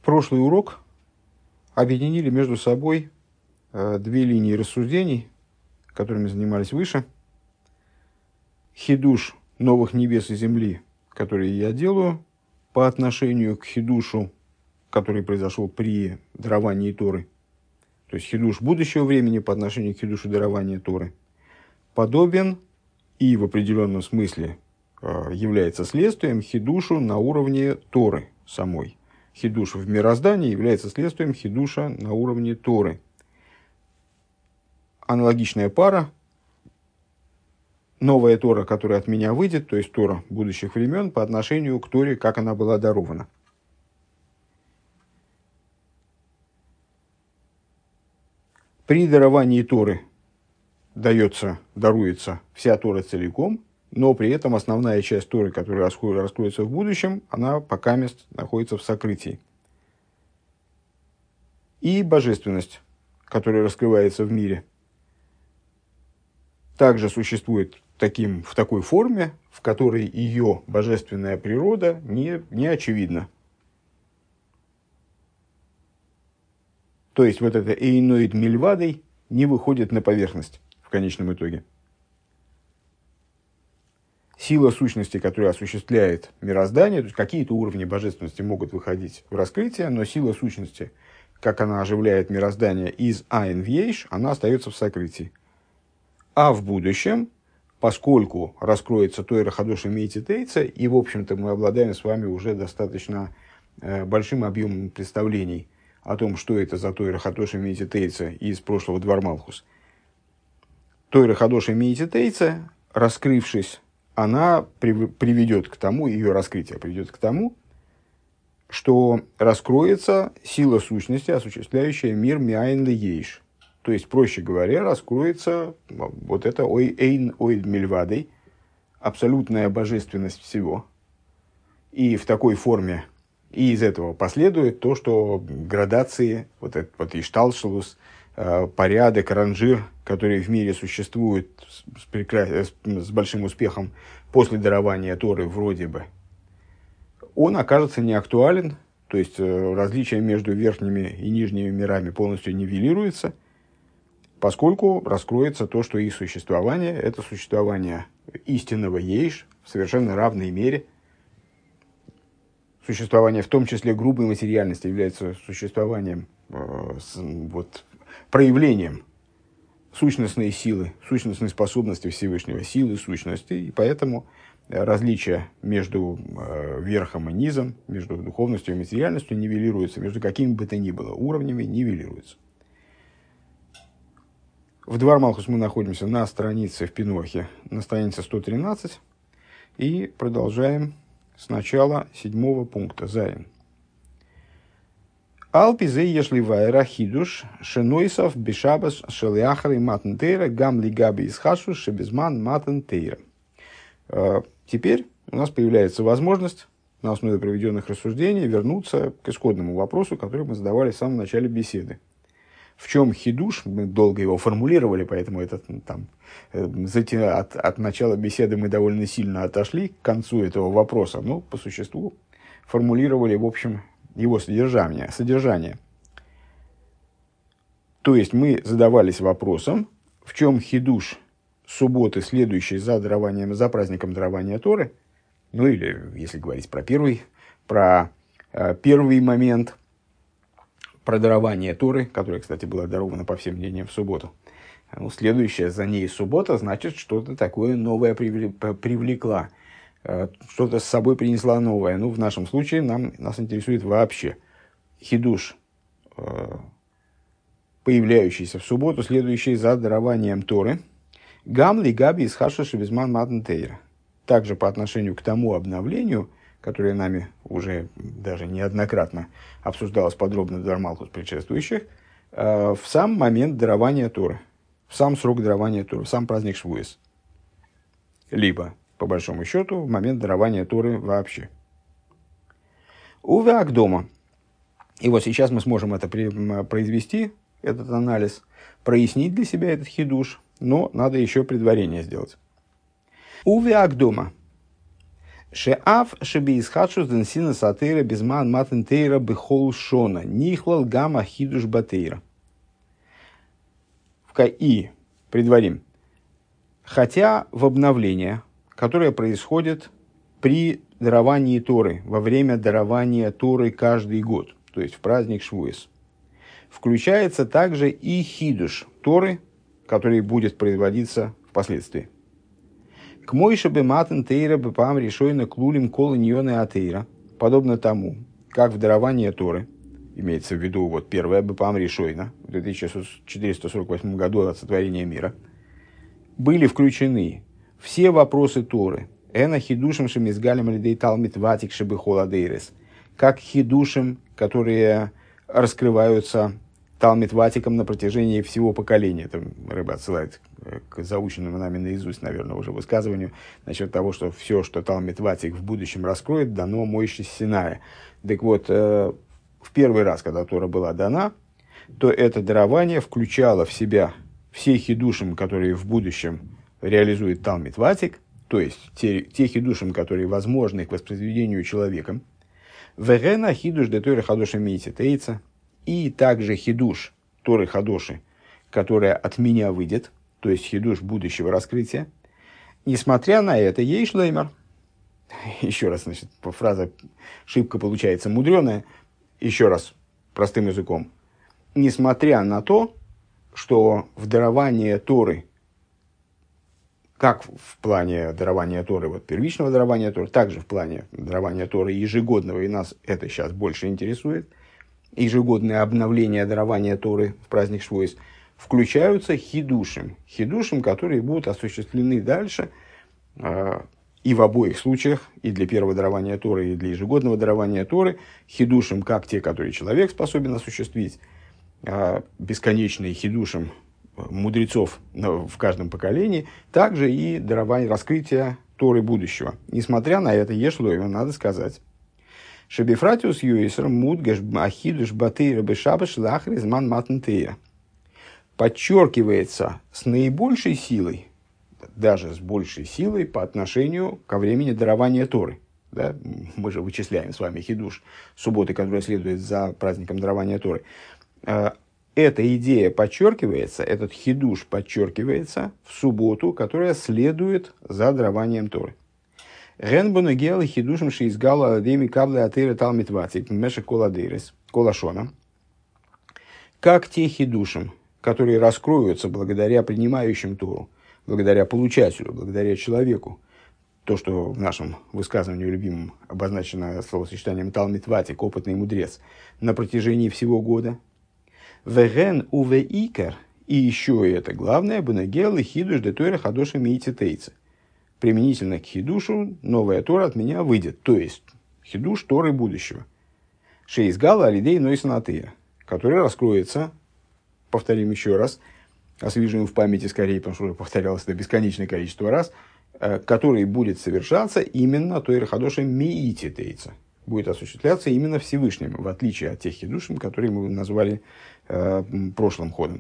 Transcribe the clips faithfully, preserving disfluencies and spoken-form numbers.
прошлый урок объединили между собой э, две линии рассуждений, которыми занимались выше. Хидуш новых небес и земли, которые я делаю по отношению к хидушу, который произошел при даровании Торы. То есть хидуш будущего времени по отношению к хидушу дарования Торы подобен и в определенном смысле э, является следствием хидушу на уровне Торы самой. Хидуш в мироздании является следствием хидуша на уровне Торы. Аналогичная пара. Новая Тора, которая от меня выйдет, то есть Тора будущих времен, по отношению к Торе, как она была дарована. При даровании Торы дается, даруется вся Тора целиком, но при этом основная часть Торы, которая раскроется в будущем, она покамест находится в сокрытии. И божественность, которая раскрывается в мире, также существует таким, в такой форме, в которой ее божественная природа не, не очевидна. То есть вот это эйноид мильвадой не выходит на поверхность в конечном итоге. Сила сущности, которая осуществляет мироздание, то есть какие-то уровни божественности могут выходить в раскрытие, но сила сущности, как она оживляет мироздание из айн в ейш, она остается в сокрытии. А в будущем, поскольку раскроется Тойра Хадоша Мейти Тейца, и, в общем-то, мы обладаем с вами уже достаточно э, большим объемом представлений о том, что это за Тойра Хадоша Мейти Тейца из прошлого Двар Малхус. Тойра Хадоша Мейти Тейца, раскрывшись, она приведет к тому, ее раскрытие приведет к тому, что раскроется сила сущности, осуществляющая мир Миайн Ле Ейш. То есть, проще говоря, раскроется вот это эйн оид мильвадой, абсолютная божественность всего. И в такой форме, и из этого последует то, что градации, вот этот вот ишталшелус, порядок, ранжир, который в мире существует с, прекра... с большим успехом после дарования Торы вроде бы, он окажется неактуален, то есть различие между верхними и нижними мирами полностью нивелируется, поскольку раскроется то, что их существование – это существование истинного ейш в совершенно равной мере. Существование, в том числе грубой материальности, является существованием, э, с, вот, проявлением сущностной силы, сущностной способности Всевышнего, силы сущности. И поэтому различие между э, верхом и низом, между духовностью и материальностью нивелируется, между какими бы то ни было уровнями нивелируется. В Двар Малхус мы находимся на странице в Пинохе, на странице сто тринадцать, и продолжаем с начала седьмого пункта. Зайн. Алпи зе ешли вайра хидуш шенойсов бешабас шелиахары матн тейра гам лигаби исхашу шебезман матн тейра. Теперь у нас появляется возможность на основе проведенных рассуждений вернуться к исходному вопросу, который мы задавали в самом начале беседы. В чем хидуш? Мы долго его формулировали, поэтому это, там, от, от начала беседы мы довольно сильно отошли к концу этого вопроса, но по существу формулировали, в общем, его содержание. содержание. То есть мы задавались вопросом, в чем хидуш субботы, следующей за дарованием, за праздником дарования Торы, ну или, если говорить про первый, про э, первый момент, про дарование Торы, которое, кстати, было даровано по всем мнениям в субботу. Ну, следующая за ней суббота, значит, что-то такое новое привлекла, что-то с собой принесла новое. Ну, в нашем случае нам, нас интересует вообще хидуш, появляющийся в субботу, следующий за дарованием Торы. Гам ли габи из хаша шебезман матн тейра. Также по отношению к тому обновлению, которое нами уже даже неоднократно обсуждалось подробно в Двар Малхус предшествующих, э, в сам момент дарования Торы, в сам срок дарования Торы, в сам праздник Швуэс. Либо, по большому счету, в момент дарования Торы вообще. Уве Агдома. И вот сейчас мы сможем это произвести, этот анализ, прояснить для себя этот хидуш, но надо еще предварение сделать. Уве Агдома. Шеав шебеисхадшус денсина сатейра безман матентейра бехол шона. Нихлал гамма хидуш батейра. И, предварим, хотя в обновление, которое происходит при даровании Торы, во время дарования Торы каждый год, то есть в праздник Швуэс, включается также и хидуш Торы, который будет производиться впоследствии. К мойше бы матен тейра бы пам решойна клулим колоньоны атеира, подобно тому, как в даровании Торы, имеется в виду вот первая бы пам решойна в две тысячи четыреста сорок восьмом году от сотворения мира, были включены все вопросы Торы, эна хидушем шемизгалем лидей талмит ватик шебы холадейрес, как хидушем, которые раскрываются талмит ватиком на протяжении всего поколения. Это Рэбе отсылает к заученному нами наизусть, наверное, уже высказыванию насчет того, что все, что талмит ватик в будущем раскроет, дано Мойше с Синая. Так вот, в первый раз, когда Тора была дана, то это дарование включало в себя все хидушим, которые в будущем реализует талмит ватик, то есть те, те хидушим, которые возможны к воспроизведению человеком. Вегена хидуш де Торы хадоши мейти тейца, и также хидуш Торы хадоши, которая от меня выйдет, то есть хидуш будущего раскрытия. Несмотря на это, ей шлеймер. Еще раз, значит, фраза шибко получается мудреная. Еще раз, простым языком. Несмотря на то, что в даровании Торы, как в плане дарования Торы, вот первичного дарования Торы, также в плане дарования Торы ежегодного, и нас это сейчас больше интересует, ежегодное обновление дарования Торы в праздник Швуэс, включаются хидушим. Хидушим, которые будут осуществлены дальше, э, и в обоих случаях, и для первого дарования Торы, и для ежегодного дарования Торы, хидушим, как те, которые человек способен осуществить, э, бесконечные хидушим мудрецов в каждом поколении, также и дарование раскрытия Торы будущего. Несмотря на это, ешлойма, надо сказать, Шебифратиус юисер мудгаш ахидуш батейра бешабаш лахрис ман матнтея. Подчеркивается с наибольшей силой, даже с большей силой по отношению ко времени дарования Торы. Да? Мы же вычисляем с вами хидуш субботы, которая следует за праздником дарования Торы. Эта идея подчеркивается, этот хидуш подчеркивается в субботу, которая следует за дарованием Торы. Генбону гел хидушем шиизгала деми кабле атеира талмит ватик меша коладейрес колашона. Как те хидушим, которые раскроются благодаря принимающим Тору, благодаря получателю, благодаря человеку. То, что в нашем высказывании любимом обозначено словосочетанием талмит ватик, опытный мудрец, на протяжении всего года. Веген уве икер, и еще это главное, бенегел и хидуш де тойра хадоша мейти тейца. Применительно к хидушу новая Тора от меня выйдет, то есть хидуш Торы будущего. Шеизгала алидей нойсанатея, который раскроется, повторим еще раз, освежим в памяти скорее, потому что уже повторялось это бесконечное количество раз, который будет совершаться именно Тойра хадоша мейти тейца. Будет осуществляться именно Всевышним, в отличие от тех хидушим, которые мы назвали э, прошлым ходом.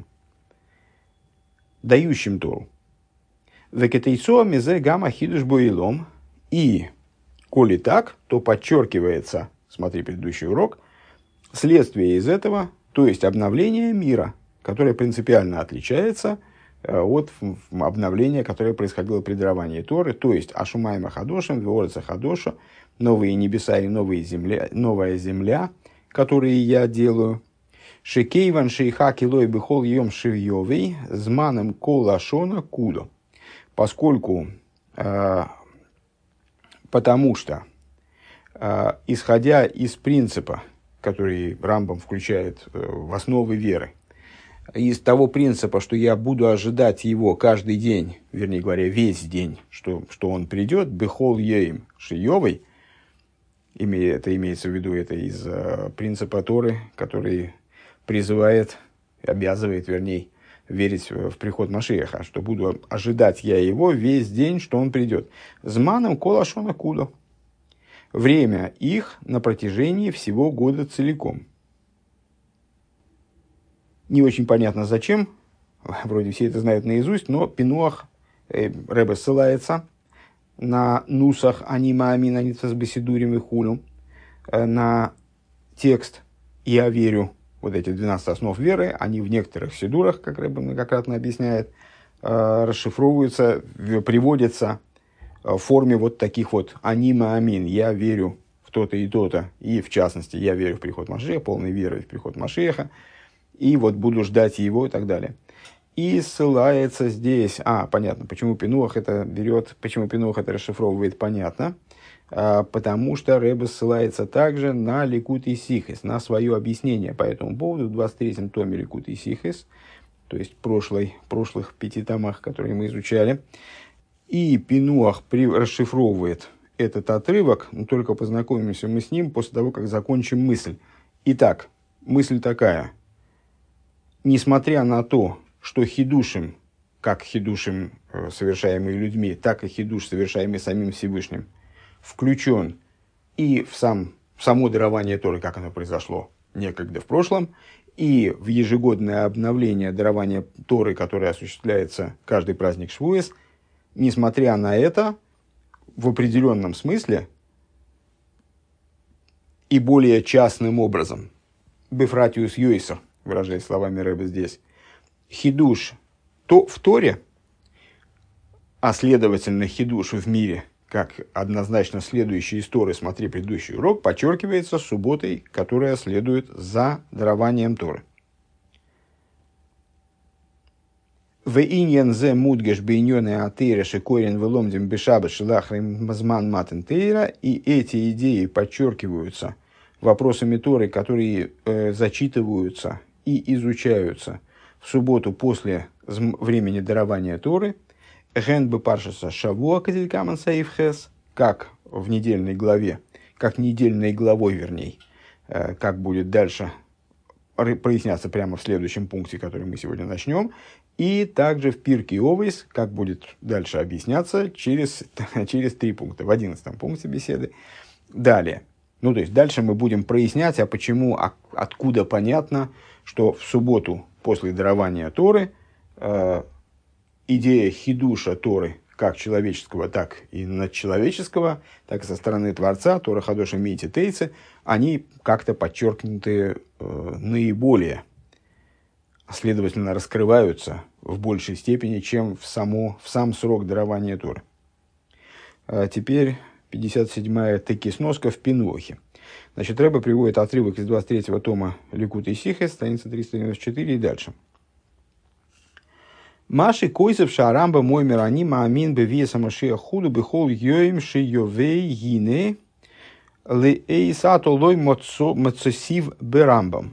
Дающим Тору. Векетейцо мезе гамма хидуш боилом. И, коли так, то подчеркивается, смотри предыдущий урок, следствие из этого, то есть обновление мира, которое принципиально отличается э, от обновления, которое происходило при даровании Торы, то есть Ашумайма Хадошем, Веорца Хадоша, новые небеса и новые земля, новая земля, которые я делаю. Шекейван шейха килой бихол йом шивьевей зманом колашона кудо. Поскольку, э, потому что, э, исходя из принципа, который Рамбам включает э, в основы веры, из того принципа, что я буду ожидать его каждый день, вернее говоря, весь день, что, что он придет, бихол йоим шиевой, это имеется в виду, это из э, принципа Торы, который призывает, обязывает, вернее, верить в, в приход Машиаха, что буду ожидать я его весь день, что он придет. Зманом колашона кудо. Время их на протяжении всего года целиком. Не очень понятно зачем, вроде все это знают наизусть, но Пинуах, э, Ребе ссылается на нусах анима амин анитас беседурим и хулю, на текст «Я верю», вот эти двенадцать основ веры, они в некоторых сидурах, как Рэбе многократно объясняет, расшифровываются, приводятся в форме вот таких вот анима амин, «Я верю в то-то и то-то», и в частности «Я верю в приход Машеха», полной верой в приход Машеха, и вот буду ждать его и так далее. И ссылается здесь, а, понятно, почему Пинуах это берет, почему Пинуах это расшифровывает, понятно, а, потому что Рэбе ссылается также на Ликутей Сихес, на свое объяснение по этому поводу в двадцать третьем томе Ликутей Сихес, то есть прошлой, прошлых пяти томах, которые мы изучали. И Пинуах при, расшифровывает этот отрывок, но только познакомимся мы с ним после того, как закончим мысль. Итак, мысль такая. Несмотря на то, что хидушим, как хидушим, совершаемые людьми, так и хидуш, совершаемый самим Всевышним, включен и в, сам, в само дарование Торы, как оно произошло некогда в прошлом, и в ежегодное обновление дарования Торы, которое осуществляется каждый праздник Швуэс, несмотря на это, в определенном смысле и более частным образом, бефратиус йойсер, выражаясь словами Рэбе здесь, хидуш то в Торе, а следовательно хидуш в мире, как однозначно следующий из Торы, смотри предыдущий урок, подчеркивается субботой, которая следует за дарованием Торы. В иньян зе мудгеш бейнёне атеира шикорен веломдим бешабе шелахрим мазман матен тейра, и эти идеи подчеркиваются вопросами Торы, которые э, зачитываются и изучаются в субботу после времени дарования Торы, ген бы паршаса шавуа кадилькаман саифхес, как в недельной главе, как недельной главой, вернее, как будет дальше проясняться прямо в следующем пункте, который мы сегодня начнем, и также в Пирке Овейс, как будет дальше объясняться через, через три пункта, в одиннадцатом пункте беседы. Далее. Ну, то есть, дальше мы будем прояснять, а почему, а, откуда понятно, что в субботу после дарования Торы э, идея хидуша Торы, как человеческого, так и надчеловеческого, так и со стороны Творца, Тора Хадоша Мейти Тейцы, они как-то подчеркнуты э, наиболее, следовательно, раскрываются в большей степени, чем в, само, в сам срок дарования Торы. А теперь пятьдесят седьмая таки сноска в Пинуахе. Значит, Рэбе приводит отрывок из двадцать третьего тома Ликутей Сихес, страница триста девяносто четыре и дальше. Маши койсев шарамба мой мирани маамин бевиеса машия худу бихол йоим шиёвей гине ле эйсато лой мацосив берамбам.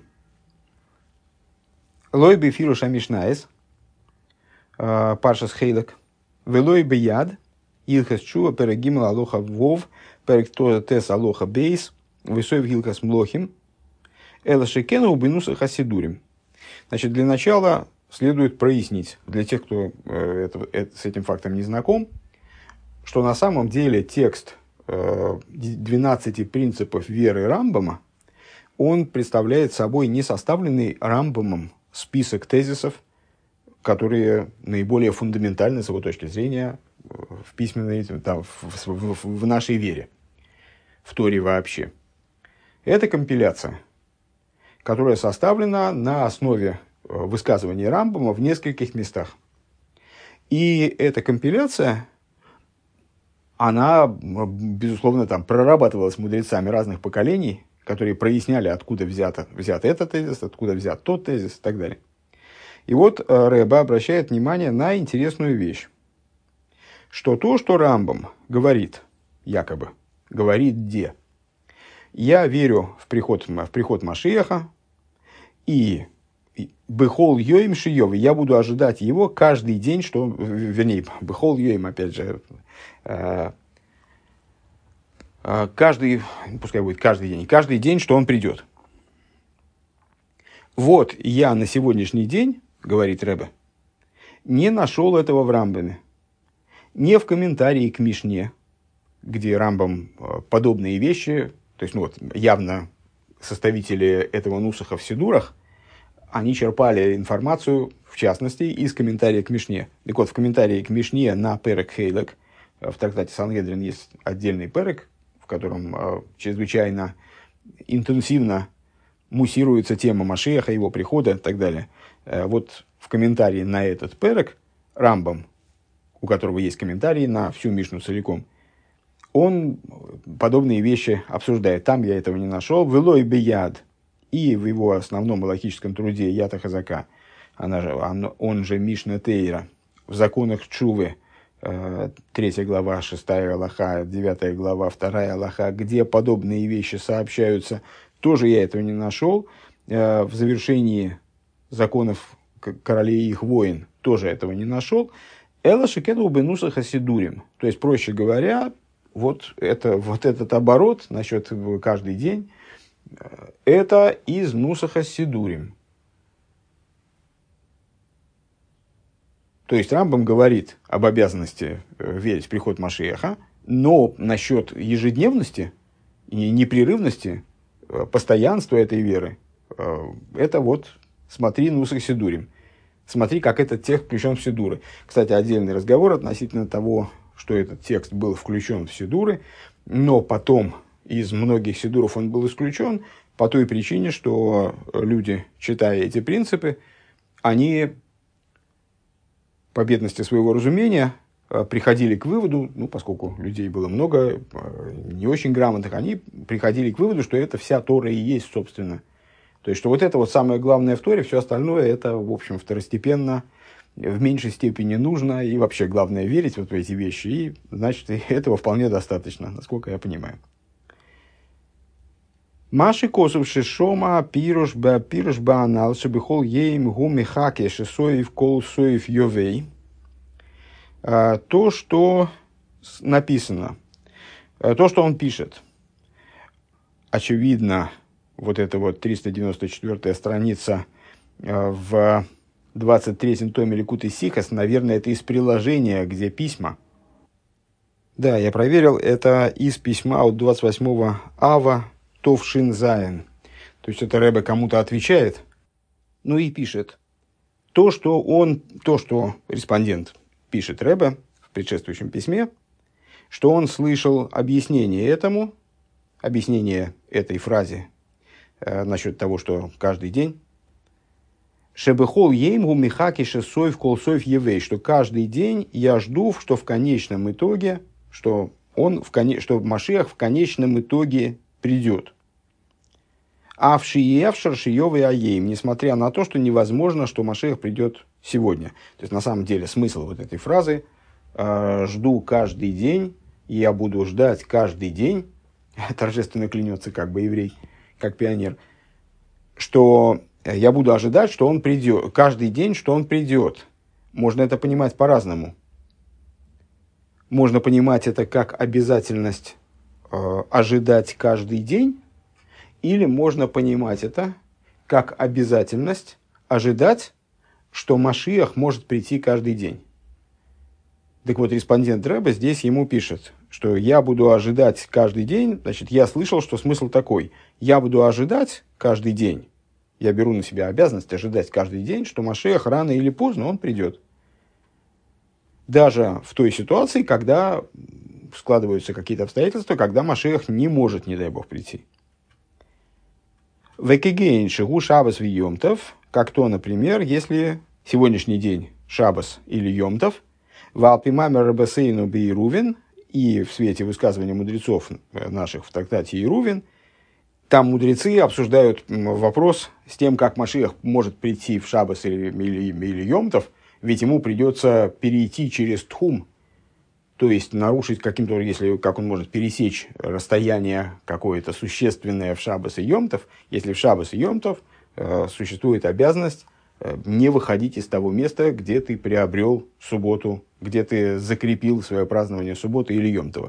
Лой бефиру шамишнаес паршас хейлек велой бияд илхас чува перегимал алоха вов перектора тес алоха бейс высой гилкас млохим элашекену убинуса хасидурим. Значит, для начала следует прояснить, для тех, кто э, это, это, с этим фактом не знаком, что на самом деле текст э, двенадцати принципов веры Рамбама, он представляет собой не составленный Рамбамом список тезисов, которые наиболее фундаментальны с его точки зрения в письменной, там, в, в, в нашей вере, в Торе вообще. Это компиляция, которая составлена на основе высказываний Рамбама в нескольких местах. И эта компиляция, она, безусловно, там прорабатывалась мудрецами разных поколений, которые проясняли, откуда взято, взят этот тезис, откуда взят тот тезис и так далее. И вот Рэбе обращает внимание на интересную вещь, что то, что Рамбам говорит, якобы, говорит где? Я верю в приход, в приход Машиаха, и Бехол Йоим Шиёв, я буду ожидать его каждый день, что, вернее, Бехол Йоим, опять же, э, э, каждый, пускай будет каждый день, каждый день, что он придет. Вот я на сегодняшний день, говорит Рэбе, не нашел этого в Рамбаме, не в комментарии к Мишне, где Рамбам подобные вещи, то есть, ну вот, явно составители этого нусаха в Сидурах, они черпали информацию, в частности, из комментария к Мишне. Так вот, в комментарии к Мишне на Перек Хейлек В трактате Сангедрин есть отдельный перек, в котором чрезвычайно интенсивно муссируется тема Машиаха, его прихода и так далее. Вот в комментарии на этот перек Рамбам, у которого есть комментарии на всю Мишну целиком, он подобные вещи обсуждает. Там я этого не нашел. Велой бияд. И в его основном логическом труде Ята Хазака, она же, он, он же Мишна Тейра, в законах Чувы, э, третья глава, шестая алаха, девятая глава, вторая алаха, где подобные вещи сообщаются, тоже я этого не нашел. Э, в завершении законов королей и их воин тоже этого не нашел. Эла шекеду бенуса хасидурим. То есть, проще говоря, вот, это, вот этот оборот насчет каждый день, это из Нусаха Сидурим. То есть Рамбам говорит об обязанности верить в приход Машиаха, но насчет ежедневности и непрерывности, постоянства этой веры, это вот смотри Нусах Сидурим. Смотри, как этот текст включен в Сидуры. Кстати, отдельный разговор относительно того, что этот текст был включен в Сидуры, но потом из многих сидуров он был исключен по той причине, что люди, читая эти принципы, они по бедности своего разумения приходили к выводу, ну, поскольку людей было много, не очень грамотных, они приходили к выводу, что это вся Тора и есть, собственно. То есть, что вот это вот самое главное в Торе, все остальное, это, в общем, второстепенно, в меньшей степени нужно, и вообще главное верить вот в эти вещи, и, значит, этого вполне достаточно, насколько я понимаю. Маши косов шишома пируш ба пируш ба анал шебихол ейм гуми хаке шесоев кол соев йовей. То, что написано, то, что он пишет, очевидно, вот эта вот триста девяносто четвёртая страница в двадцать третьем томе Ликут ис-Сихос, наверное, это из приложения, где письма. Да, я проверил, это из письма от двадцать восьмого ава Тов Шин Заин. То есть это Ребе кому-то отвечает, ну и пишет. То, что он, то, что респондент пишет Ребе в предшествующем письме, что он слышал объяснение этому, объяснение этой фразе э, насчет того, что каждый день, Шебехол еймгу михаки шесоев колсоев евей, что каждый день я жду, что в конечном итоге, что он в коне, что Машиах в конечном итоге придет. А в шиев шаршиевый аейм, несмотря на то, что невозможно, что Машиах придет сегодня. То есть на самом деле смысл вот этой фразы э, жду каждый день, и я буду ждать каждый день, торжественно клянется как бы еврей, как пионер, что я буду ожидать, что он придет, каждый день, что он придет. Можно это понимать по-разному. Можно понимать это как обязательность э, ожидать каждый день, или можно понимать это как обязательность ожидать, что Машиах может прийти каждый день. Так вот, респондент Ребе здесь ему пишет, что я буду ожидать каждый день, значит, я слышал, что смысл такой. Я буду ожидать каждый день, я беру на себя обязанность ожидать каждый день, что Машиах рано или поздно он придет. Даже в той ситуации, когда складываются какие-то обстоятельства, когда Машиах не может, не дай бог, прийти. Векегейн шигу шабас в йомтов, как то, например, если сегодняшний день шабас или йомтов, валпимамер рабасейну бейрувин, и в свете высказывания мудрецов наших в трактате Ирувин, там мудрецы обсуждают вопрос с тем, как Машиах может прийти в шабас или, или, или йомтов, ведь ему придется перейти через тхум, то есть нарушить каким-то, если как он может пересечь расстояние какое-то существенное в шаббас и йомтов, если в шаббас и йомтов э, существует обязанность э, не выходить из того места, где ты приобрел субботу, где ты закрепил свое празднование субботы или йомтова.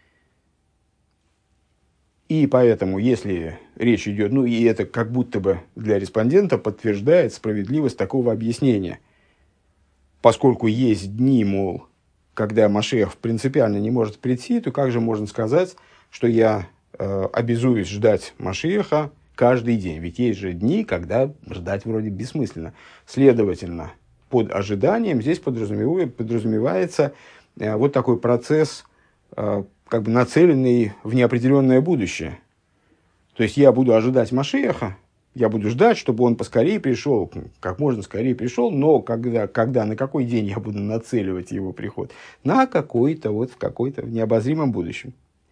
И поэтому, если речь идет, ну и это как будто бы для респондента подтверждает справедливость такого объяснения, поскольку есть дни, мол, когда Машиах принципиально не может прийти, то как же можно сказать, что я э, обязуюсь ждать Машиаха каждый день? Ведь есть же дни, когда ждать вроде бессмысленно. Следовательно, под ожиданием здесь подразумевается вот такой процесс, как бы нацеленный в неопределенное будущее. То есть я буду ожидать Машиаха, я буду ждать, чтобы он поскорее пришел, как можно скорее пришел, но когда, когда, на какой день я буду нацеливать его приход? На какой-то, вот в какой-то, в необозримом будущем.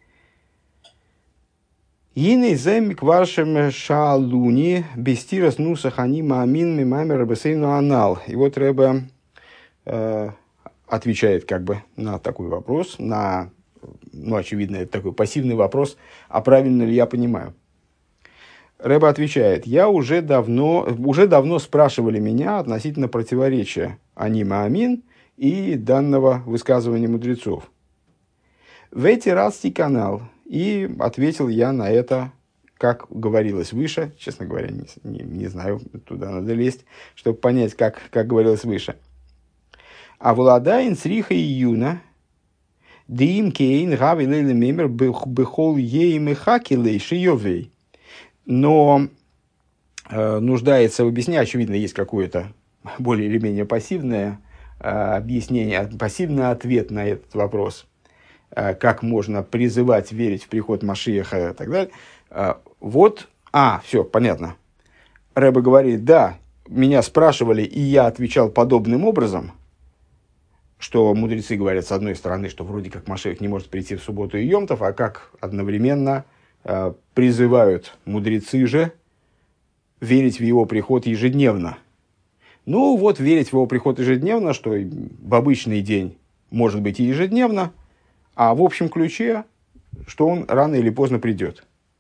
Иней зэм кваршем шалуни бестирас нусах они маамин мимамер бесейну анал. И вот Рэбе э, отвечает как бы на такой вопрос, на, ну, очевидно, это такой пассивный вопрос, а правильно ли я понимаю. Рэбе отвечает: я уже давно, уже давно спрашивали меня относительно противоречия они маамин и данного высказывания мудрецов. В эти расти канал. И ответил я на это, как говорилось выше. Честно говоря, не, не, не знаю, туда надо лезть, чтобы понять, как, как говорилось выше. А владаин сриха и юна, дим кейн гави лейле мемер бехол ей мехакилей шиёвей. Но э, нуждается в объяснении, очевидно, есть какое-то более или менее пассивное э, объяснение, пассивный ответ на этот вопрос. Как можно призывать верить в приход Машиаха и так далее. Вот, а, все, понятно. Рэбе говорит: да, меня спрашивали, и я отвечал подобным образом, что мудрецы говорят, с одной стороны, что вроде как Машиах не может прийти в субботу и Йом Тов, а как одновременно э, призывают мудрецы же верить в его приход ежедневно. Ну вот, верить в его приход ежедневно, что в обычный день может быть и ежедневно, а в общем ключе, что он рано или поздно придет.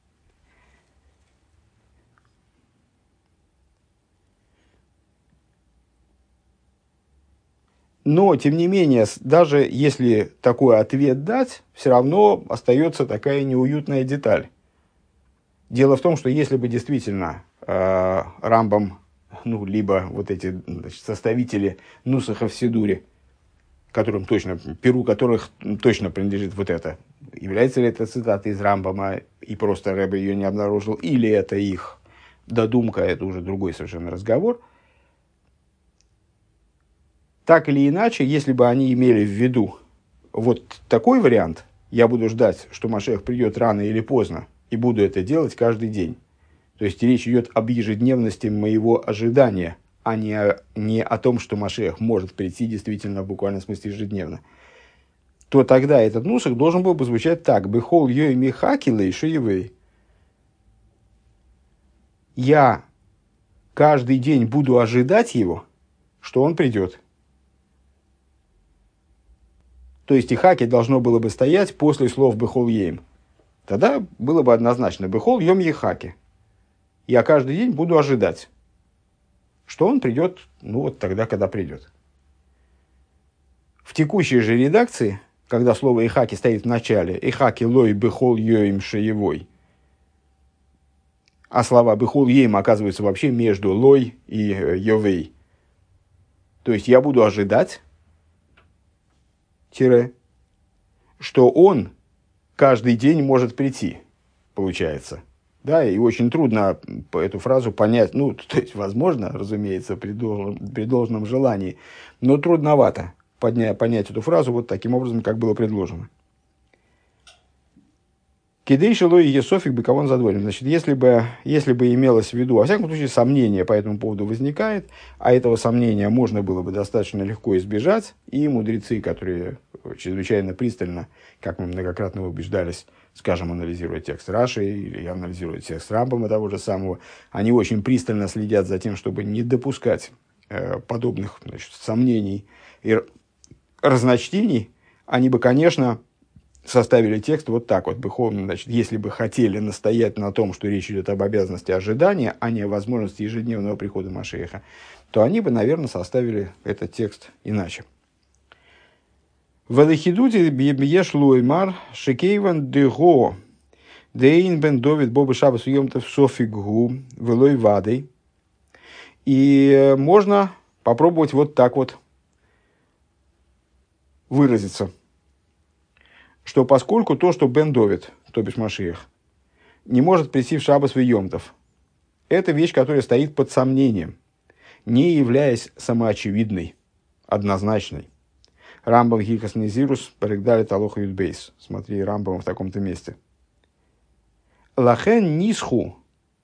Но, тем не менее, даже если такой ответ дать, все равно остается такая неуютная деталь. Дело в том, что если бы действительно э, Рамбам, ну, либо вот эти, значит, составители Нусаха в Сидуре, которым точно, перу которых точно принадлежит вот это. Является ли это цитата из Рамбама, и просто Рэбе ее не обнаружил, или это их додумка, это уже другой совершенно разговор. Так или иначе, если бы они имели в виду вот такой вариант, я буду ждать, что Машиах придет рано или поздно, и буду это делать каждый день. То есть речь идет об ежедневности моего ожидания, а не о, не о том, что Машиах может прийти действительно в буквальном смысле ежедневно, то тогда этот нусах должен был бы звучать так: «Бехол йой михакилей шиевей». Я каждый день буду ожидать его, что он придет. То есть и хаки должно было бы стоять после слов «бехол йейм». Тогда было бы однозначно «бехол йом ехаки». Я каждый день буду ожидать, что он придет, ну вот тогда, когда придет. В текущей же редакции, когда слово «ихаки» стоит в начале, «ихаки лой бехол йоим шеевой», а слова «бехол йоим» оказываются вообще между «лой» и «йовей». То есть я буду ожидать, тире, что он каждый день может прийти, получается. Да, и очень трудно эту фразу понять, ну, то есть, возможно, разумеется, при должном, при должном желании, но трудновато подня, понять эту фразу вот таким образом, как было предложено. Кидей шилой есофик бы кого он задвоен. Значит, если бы, если бы имелось в виду, во всяком случае, сомнение по этому поводу возникает, а этого сомнения можно было бы достаточно легко избежать, и мудрецы, которые чрезвычайно пристально, как мы многократно убеждались, скажем, анализируя текст Раши или анализируя текст Рамбама того же самого, они очень пристально следят за тем, чтобы не допускать э, подобных, значит, сомнений и разночтений. Они бы, конечно, составили текст вот так вот. Значит, если бы хотели настоять на том, что речь идет об обязанности ожидания, а не о возможности ежедневного прихода Машиаха, то они бы, наверное, составили этот текст иначе. В Элихидуте бьеш луймар шекейван дего дейн бен довид бобы шабас уемтов софигу велой вадой. И можно попробовать вот так вот выразиться, что поскольку то, что Бен Довид, то бишь Машиах, не может прийти в Шаббас в Йом Тов, это вещь, которая стоит под сомнением, не являясь самоочевидной, однозначной. Рамбам Гилхас Незирус Паригдали Талоха Юдбейс. Смотри, Рамбам в таком-то месте. Лахен Нисху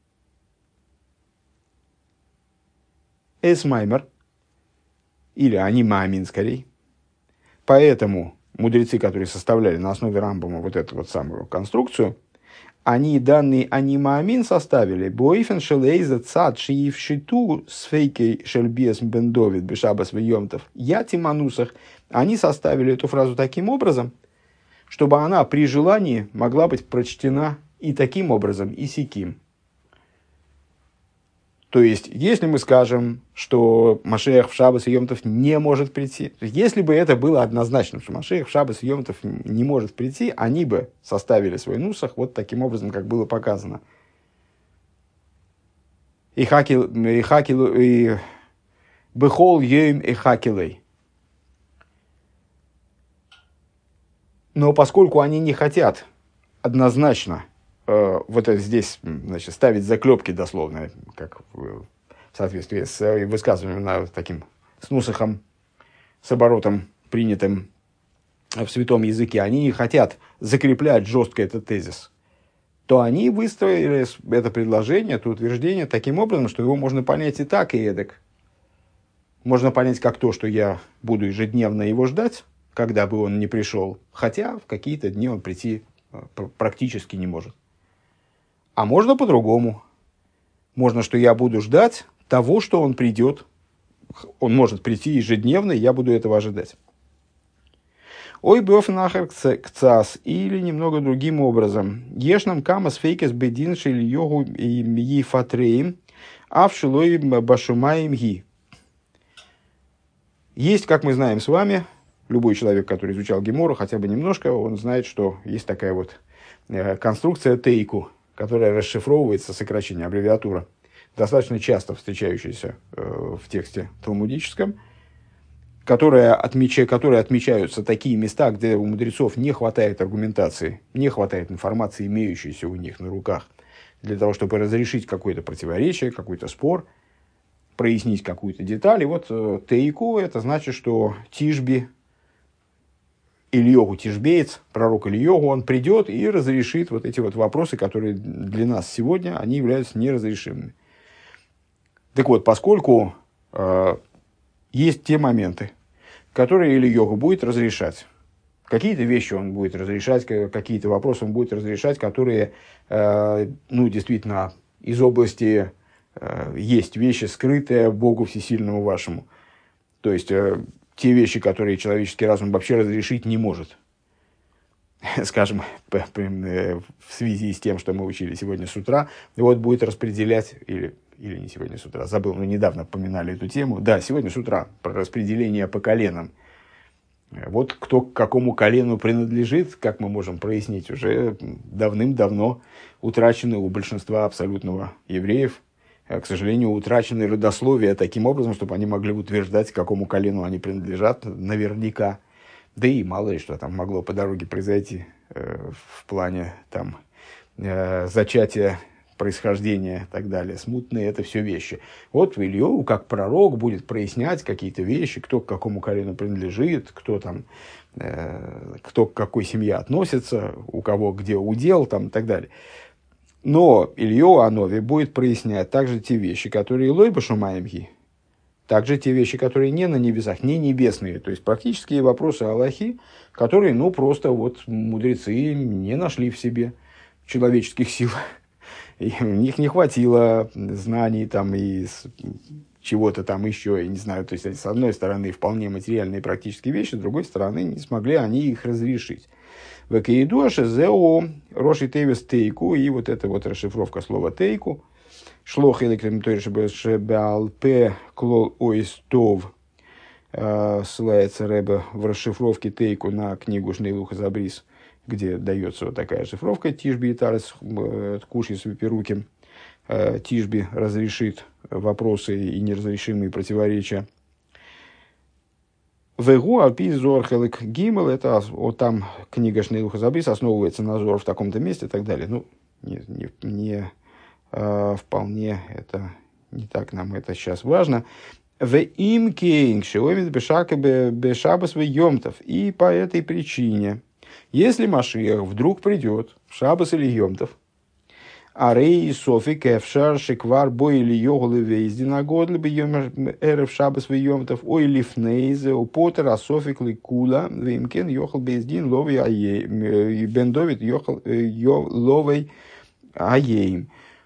Эсмаймер, или они мамин скорее. Поэтому мудрецы, которые составляли на основе Рамбама вот эту вот самую конструкцию, они данный анимамин составили бойфен шелейза цад шиив шиту с фейкой шельбес бендовит бешабас вьемтов яти манусах. Они составили эту фразу таким образом, чтобы она при желании могла быть прочтена и таким образом, и сяким. То есть, если мы скажем, что Машиах в Шаббас и Йом-Тов не может прийти, то есть, если бы это было однозначно, что Машиах в Шаббас и Йом-Тов не может прийти, они бы составили свой нусах вот таким образом, как было показано. И хакил, и хакил, и бехол йоим и хакилей. Но поскольку они не хотят однозначно вот это здесь, значит, ставить заклепки дословно, как в соответствии с высказыванием на таким с нусахом, с оборотом, принятым в святом языке, они не хотят закреплять жестко этот тезис, то они выстроили это предложение, это утверждение таким образом, что его можно понять и так, и эдак. Можно понять как то, что я буду ежедневно его ждать, когда бы он не пришел, хотя в какие-то дни он прийти практически не может. А можно по-другому. Можно, что я буду ждать того, что он придет. Он может прийти ежедневно, и я буду этого ожидать. Ой, бёфнахер кцас, или немного другим образом. Ешнам камас фейкес бедин шель йогу и фатреем, а в шилой башумаем ги. Есть, как мы знаем с вами, любой человек, который изучал Гемору, хотя бы немножко, он знает, что есть такая вот конструкция тейку, которая расшифровывается, сокращение, аббревиатура, достаточно часто встречающаяся э, в тексте талмудическом, которая отмеча, которые отмечаются такие места, где у мудрецов не хватает аргументации, не хватает информации, имеющейся у них на руках, для того, чтобы разрешить какое-то противоречие, какой-то спор, прояснить какую-то деталь. И вот э, тейку – это значит, что Тишби, Ильёгу Тишбеец, пророк Ильёгу, он придет и разрешит вот эти вот вопросы, которые для нас сегодня, они являются неразрешимыми. Так вот, поскольку э, есть те моменты, которые Ильёгу будет разрешать, какие-то вещи он будет разрешать, какие-то вопросы он будет разрешать, которые, э, ну, действительно, из области э, есть вещи, скрытые Богу Всесильному вашему. То есть, э, те вещи, которые человеческий разум вообще разрешить не может. Скажем, в связи с тем, что мы учили сегодня с утра, вот будет распределять, или, или не сегодня с утра, забыл, но недавно поминали эту тему, да, сегодня с утра, про распределение по коленам. Вот кто к какому колену принадлежит, как мы можем прояснить, уже давным-давно утрачены у большинства абсолютного евреев. К сожалению, утрачены родословия таким образом, чтобы они могли утверждать, к какому колену они принадлежат наверняка. Да и мало ли что там могло по дороге произойти э, в плане там, э, зачатия, происхождения и так далее. Смутные это все вещи. Вот Ильёгу, как пророк, будет прояснять какие-то вещи, кто к какому колену принадлежит, кто, там, э, кто к какой семье относится, у кого где удел там, и так далее. Но Ильёгу Анови будет прояснять также те вещи, которые лой башумаемги, также те вещи, которые не на небесах, не небесные, то есть практические вопросы Аллахи, которые, ну, просто вот мудрецы не нашли в себе человеческих сил, и у них не хватило знаний там и чего-то там еще, я не знаю, то есть с одной стороны вполне материальные и практические вещи, с другой стороны не смогли они их разрешить. Векаидуаше зео роши тевис тейку, и вот эта вот расшифровка слова тейку. Шлох электрим шебалпе клол ойстов, ссылается Ребе в расшифровке тейку на книгу Шнейлуха Забрис, где дается вот такая расшифровка. Тишби и Тарес Куши с Виперуки. Тишби разрешит вопросы и неразрешимые противоречия. Вегу Алпи Зор Хелек Гимел, это вот там книга Шнейлуха Забрис основывается на Зор в таком-то месте и так далее. Ну, не, не, не а, вполне это не так нам это сейчас важно. В им кейн шиомит бешака бешабас вейомтов. И по этой причине, если Машиах вдруг придет в шабас или йомтов, а рей софик эфшар шиквар бой или йоглы вейзди на годлы бы эрев шабас вейомтов, ой лифнейзе, у потер а софик ликула, веймкен йохл бейздин ловей аей, бендовит йохл ловей аеем.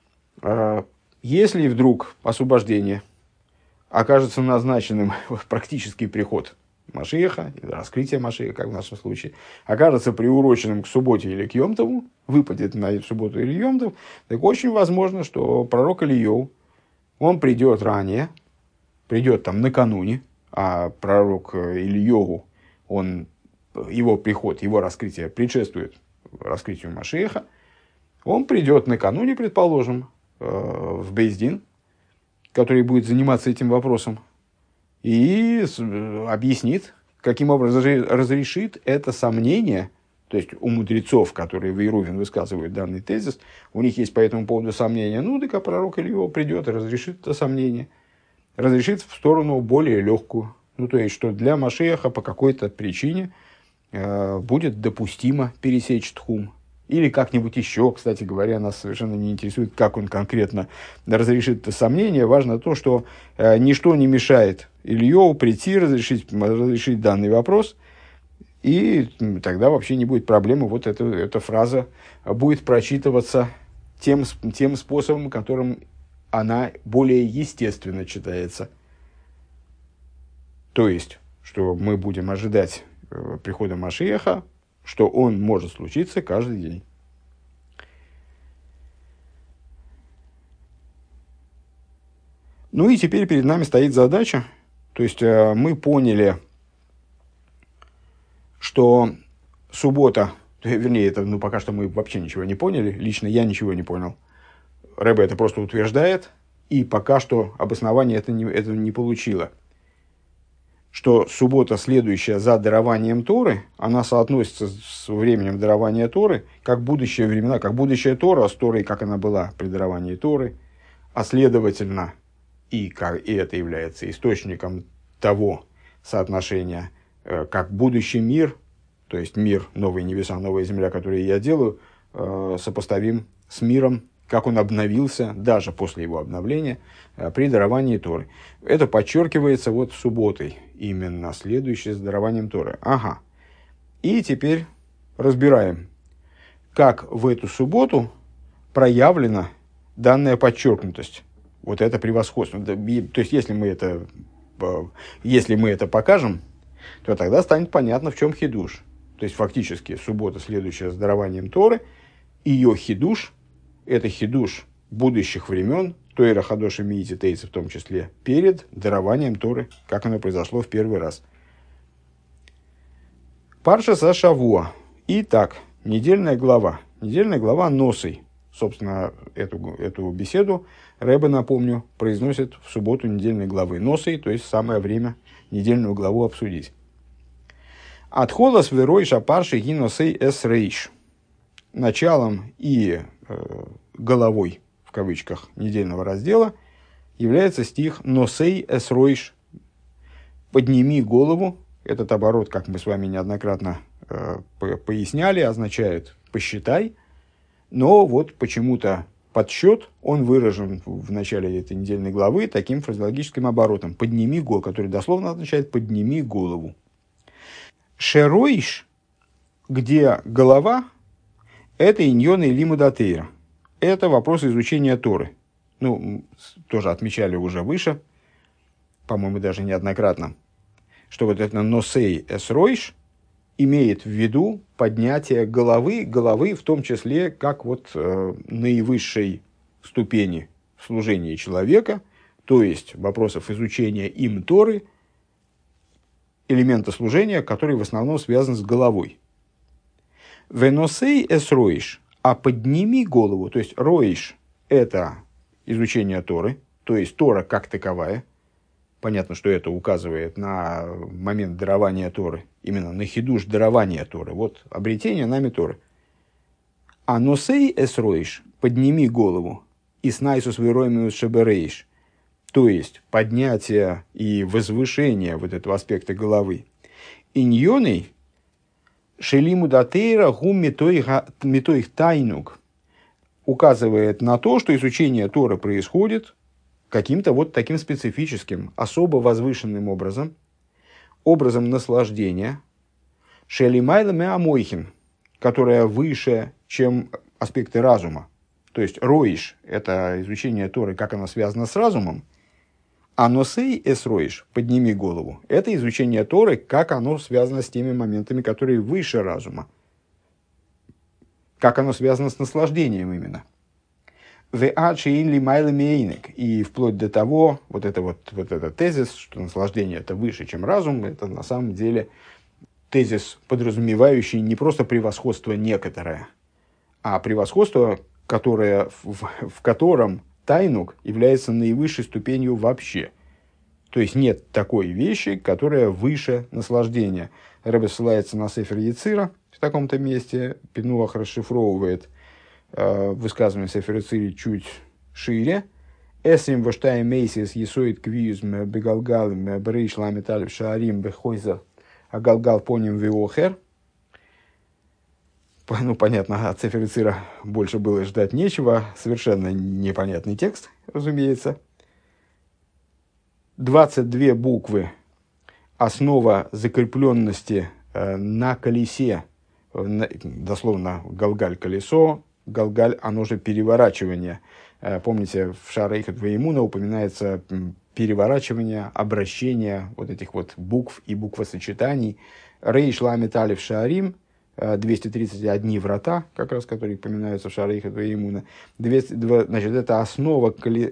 Если вдруг освобождение окажется назначенным практический приход Машиаха, или раскрытие Машиаха, как в нашем случае, окажется приуроченным к субботе или к Йомтову, выпадет на субботу или Йомтов, так очень возможно, что пророк Ильев, он придет ранее, придет там накануне, а пророк Ильеву, он, его приход, его раскрытие предшествует раскрытию Машиаха, он придет накануне, предположим, в Бейздин, который будет заниматься этим вопросом, и объяснит, каким образом разрешит это сомнение, то есть у мудрецов, которые в Иерувин высказывают данный тезис, у них есть по этому поводу сомнения, ну, так а пророк Илья придет и разрешит это сомнение, разрешит в сторону более легкую, ну, то есть, что для Машиаха по какой-то причине э, будет допустимо пересечь тхум. Или как-нибудь еще, кстати говоря, нас совершенно не интересует, как он конкретно разрешит это сомнение. Важно то, что э, ничто не мешает Ильеву прийти, разрешить, разрешить данный вопрос, и тогда вообще не будет проблемы. Вот эта, эта фраза будет прочитываться тем, тем способом, которым она более естественно читается. То есть, что мы будем ожидать э, прихода Машиаха, что он может случиться каждый день. Ну и теперь перед нами стоит задача, то есть мы поняли, что суббота, вернее, это, ну, пока что мы вообще ничего не поняли, лично я ничего не понял. Ребе это просто утверждает, и пока что обоснование это не, это не получило. Что суббота, следующая за дарованием Торы, она соотносится с временем дарования Торы, как будущие времена, как будущая Тора с Торой, как она была при даровании Торы, а следовательно, и, как, и это является источником того соотношения, как будущий мир, то есть мир, новые небеса, новая земля, которые я делаю, сопоставим с миром, как он обновился, даже после его обновления, при даровании Торы. Это подчеркивается вот субботой, именно следующей с дарованием Торы. Ага. И теперь разбираем, как в эту субботу проявлена данная подчеркнутость. Вот это превосходство. То есть, если мы это, если мы это покажем, то тогда станет понятно, в чем хидуш. То есть, фактически, суббота, следующая с дарованием Торы, ее хидуш, это хидуш будущих времен, Тойра Хадоша Миити Тейца в том числе, перед дарованием Торы, как оно произошло в первый раз. Парша са Шавуа. Итак, недельная глава. Недельная глава Носой. Собственно, эту, эту беседу Ребе, напомню, произносит в субботу недельной главы Носой, то есть самое время недельную главу обсудить. Отхолас верой шапарши гиносей эс рейш. Началом и э, головой, в кавычках, недельного раздела является стих «Носей эс ройш» «Подними голову». Этот оборот, как мы с вами неоднократно э, поясняли, означает «посчитай». Но вот почему-то подсчет, он выражен в начале этой недельной главы таким фразеологическим оборотом «подними голову», который дословно означает «подними голову». «Шеройш», где голова, это иньон и лимудатейра. Это вопрос изучения Торы. Ну, тоже отмечали уже выше, по-моему, даже неоднократно, что вот это «носей эс ройш» имеет в виду поднятие головы, головы в том числе как вот э, наивысшей ступени в служении человека, то есть вопросов изучения им Торы, элемента служения, который в основном связан с головой. «Веносей эс роиш», а подними голову, то есть роиш – это изучение Торы, то есть Тора как таковая. Понятно, что это указывает на момент дарования Торы, именно на хидуш дарования Торы, вот обретение нами Торы. А носей эс роиш – подними голову, и снайсус вероимиус шеберейш, то есть поднятие и возвышение вот этого аспекта головы. Иньоный шелиму датейра гум метоих тайнук указывает на то, что изучение Торы происходит каким-то вот таким специфическим, особо возвышенным образом, образом наслаждения, шелимайла меамойхин, которая выше, чем аспекты разума. То есть роиш – это изучение Торы, как она связана с разумом, а носей эс роиш – подними голову. Это изучение Торы, как оно связано с теми моментами, которые выше разума. Как оно связано с наслаждением именно. И вплоть до того, вот, это вот, вот этот тезис, что наслаждение это выше, чем разум, это на самом деле тезис, подразумевающий не просто превосходство некоторое, а превосходство, которое, в, в котором тайнук является наивысшей ступенью вообще. То есть нет такой вещи, которая выше наслаждения. Ребе ссылается на Сефер Яцира в таком-то месте, Пинуах расшифровывает э, высказывание Сефер Яцира чуть шире. Эсрим ваштай мейсис есоид квизм бегалгалм брейш ламеталев шаарим бехойза агалгал поним виохер. Ну, понятно, от Сефер Яцира больше было ждать нечего. Совершенно непонятный текст, разумеется. двадцать две буквы. Основа закрепленности э, на колесе. На, дословно, галгаль колесо. Галгаль, оно же переворачивание. Э, помните, в Шаарейхат Ваимуна упоминается переворачивание, обращение вот этих вот букв и буквосочетаний. Рейш ламет алеф шаарим. двести тридцать один врата, как раз, которые упоминаются в Шаарейхат Ваимуна. Значит, это основа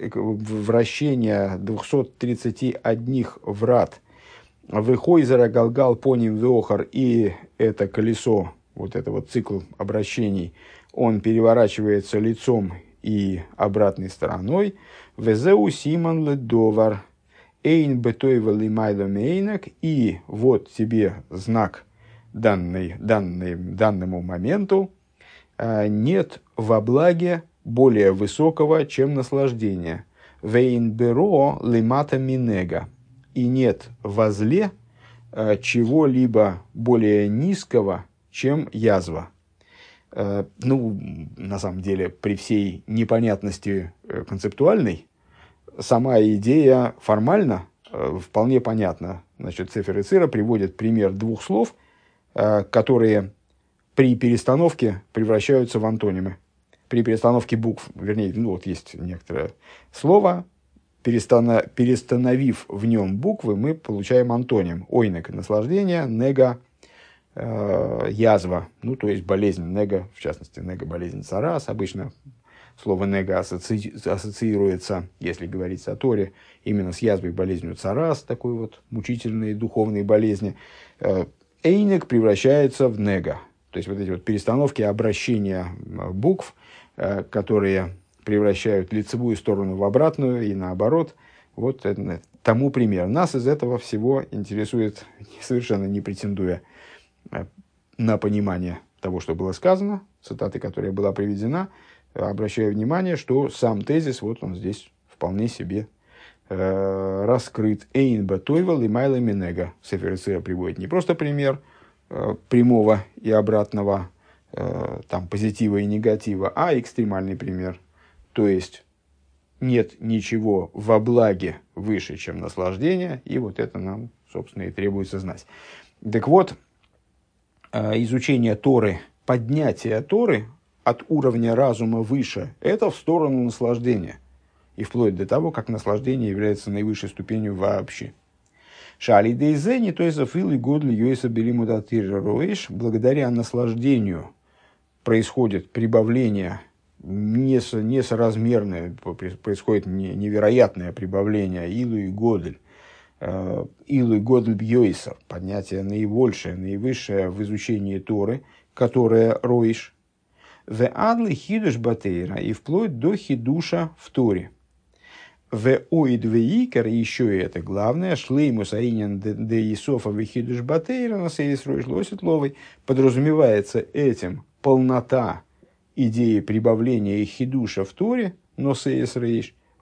вращения двухсот тридцати одних врат. Выхойзера галгал поним веохар, и это колесо, вот это вот цикл обращений, он переворачивается лицом и обратной стороной. Везеу симан ледовар эйн бетойва лимайла мейнак, и вот тебе знак данный, данный, данному моменту, нет во благе более высокого, чем наслаждение. Вейн беро лимата минега, и нет во зле чего-либо более низкого, чем язва. Ну, на самом деле, при всей непонятности концептуальной, сама идея формально вполне понятна. Значит, Сефер Яцира приводит пример двух слов, которые при перестановке превращаются в антонимы. При перестановке букв, вернее, ну вот есть некоторое слово, перестана, перестановив в нем буквы, мы получаем антоним. Ойнек – наслаждение, нега э, – язва, ну то есть болезнь, нега, в частности, нега – болезнь царас. Обычно слово нега ассоци... ассоциируется, если говорить о Торе, именно с язвой, болезнью царас, такой вот мучительной духовной болезни. Эйнек превращается в нега. То есть вот эти вот перестановки, обращения букв, которые превращают лицевую сторону в обратную и наоборот. Вот это, тому пример. Нас из этого всего интересует, совершенно не претендуя на понимание того, что было сказано, цитаты, которая была приведена, обращаю внимание, что сам тезис, вот он здесь вполне себе э, раскрыт. Эйн батойвал и майла минега. Сефер Яцира приводит не просто пример э, прямого и обратного, э, там, позитива и негатива, а экстремальный пример. То есть, нет ничего во благе выше, чем наслаждение, и вот это нам, собственно, и требуется знать. Так вот, изучение Торы, поднятие Торы от уровня разума выше, это в сторону наслаждения, и вплоть до того, как наслаждение является наивысшей ступенью вообще. Шалидейзени, то есть зафил и годли юэса белимудатыр роиш, благодаря наслаждению происходит прибавление, несоразмерное, происходит невероятное прибавление илу и годль, илу и годль бьёйса, поднятие наибольшее, наивысшее в изучении Торы, которое роиш, в адли хидуш батейра, и вплоть до хидуша в Торе. В оид веикер, еще и это главное, шлеймус аинен де Исофа в хидуш батейра, на сейс роиш лосит ловой, подразумевается этим полнота идеи прибавления и хидуша в Торе, но сейс рейш,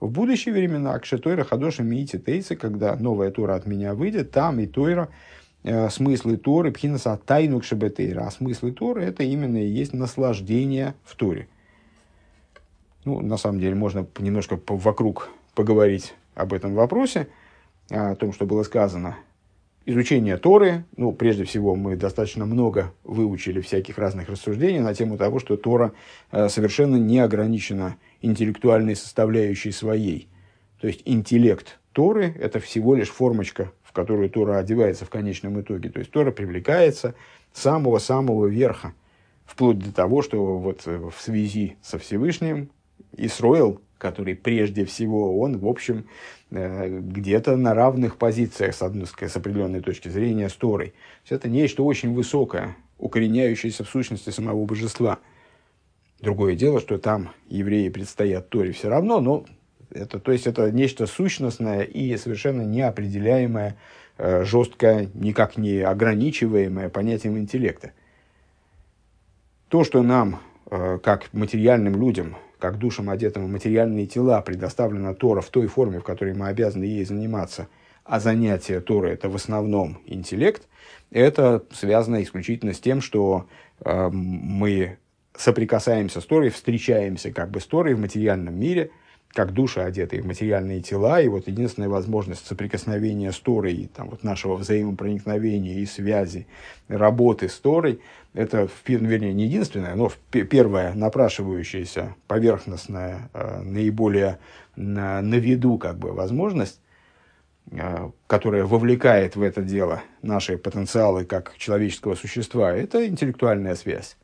в будущие времена, к Тойра Хадоша Миити Тейцы, когда новая Тора от меня выйдет, там и Тойра, э, смыслы Торы, Пхинаса Тайну к Шебетейра. А смыслы Торы это именно и есть наслаждение в Торе. Ну, на самом деле, можно немножко вокруг поговорить об этом вопросе, о том, что было сказано. Изучение Торы, ну, прежде всего, мы достаточно много выучили всяких разных рассуждений на тему того, что Тора э, совершенно не ограничена интеллектуальной составляющей своей. То есть, интеллект Торы – это всего лишь формочка, в которую Тора одевается в конечном итоге. То есть, Тора привлекается с самого-самого верха, вплоть до того, что вот в связи со Всевышним Исроэл, который прежде всего, он, в общем, где-то на равных позициях с, одной, с определенной точки зрения с Торой. То есть это нечто очень высокое, укореняющееся в сущности самого божества. Другое дело, что там евреи предстоят Торе все равно, но это, то есть это нечто сущностное и совершенно неопределяемое, жестко, никак не ограничиваемое понятием интеллекта. То, что нам, как материальным людям, как душам, одетым в материальные тела, предоставлена Тора в той форме, в которой мы обязаны ей заниматься, а занятие Торы – это в основном интеллект, это связано исключительно с тем, что э, мы соприкасаемся с Торой, встречаемся как бы с Торой в материальном мире, как души, одетые в материальные тела, и вот единственная возможность соприкосновения с Торой, и, там, вот нашего взаимопроникновения и связи, работы с Торой, это, вернее, не единственная, но первая напрашивающаяся, поверхностная, наиболее на, на виду как бы, возможность, которая вовлекает в это дело наши потенциалы как человеческого существа, это интеллектуальная связь.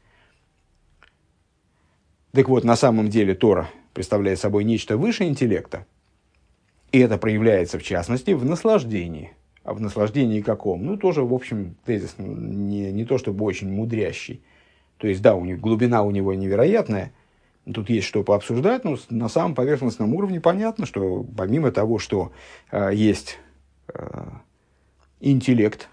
Так вот, на самом деле Тора представляет собой нечто выше интеллекта, и это проявляется, в частности, в наслаждении. А в наслаждении каком? Ну, тоже, в общем, тезис не, не то чтобы очень мудрящий. То есть, да, у них, глубина у него невероятная, тут есть что пообсуждать, но на самом поверхностном уровне понятно, что помимо того, что э, есть э, интеллект,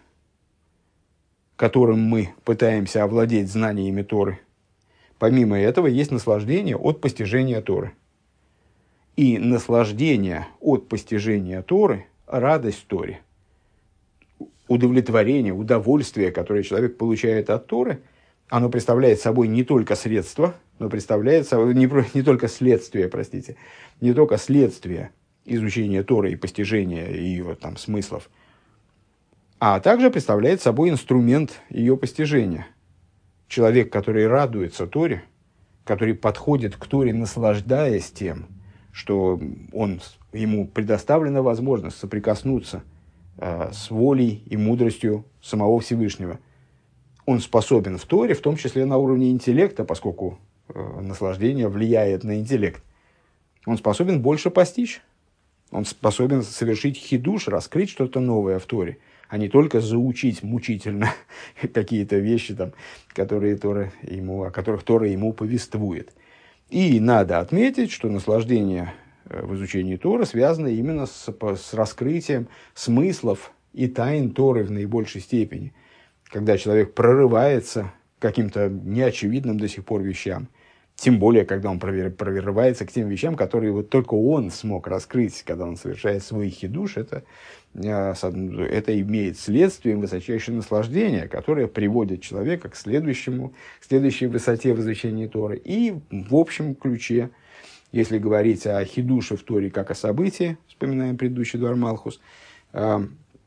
которым мы пытаемся овладеть знаниями Торы, помимо этого есть наслаждение от постижения Торы. И наслаждение от постижения Торы – радость Торе. Удовлетворение, удовольствие, которое человек получает от Торы, оно представляет собой не только средство, но представляет собой не, не только следствие, простите, не только следствие изучения Торы и постижения ее там, смыслов, а также представляет собой инструмент ее постижения. Человек, который радуется Торе, который подходит к Торе, наслаждаясь тем, что он, ему предоставлена возможность соприкоснуться э, с волей и мудростью самого Всевышнего. Он способен в Торе, в том числе на уровне интеллекта, поскольку э, наслаждение влияет на интеллект. Он способен больше постичь. Он способен совершить хидуш, раскрыть что-то новое в Торе, а не только заучить мучительно какие-то вещи, там, которые Тора ему, о которых Тора ему повествует. И надо отметить, что наслаждение в изучении Торы связано именно с, с раскрытием смыслов и тайн Торы в наибольшей степени. Когда человек прорывается к каким-то неочевидным до сих пор вещам, тем более, когда он прорывается к тем вещам, которые вот только он смог раскрыть, когда он совершает свой хидуш, это, это имеет следствием высочайшее наслаждение, которое приводит человека к следующему, к следующей высоте в изучении Торы. И в общем ключе, если говорить о хидуше в Торе как о событии, вспоминаем предыдущий Двор Малхус, э,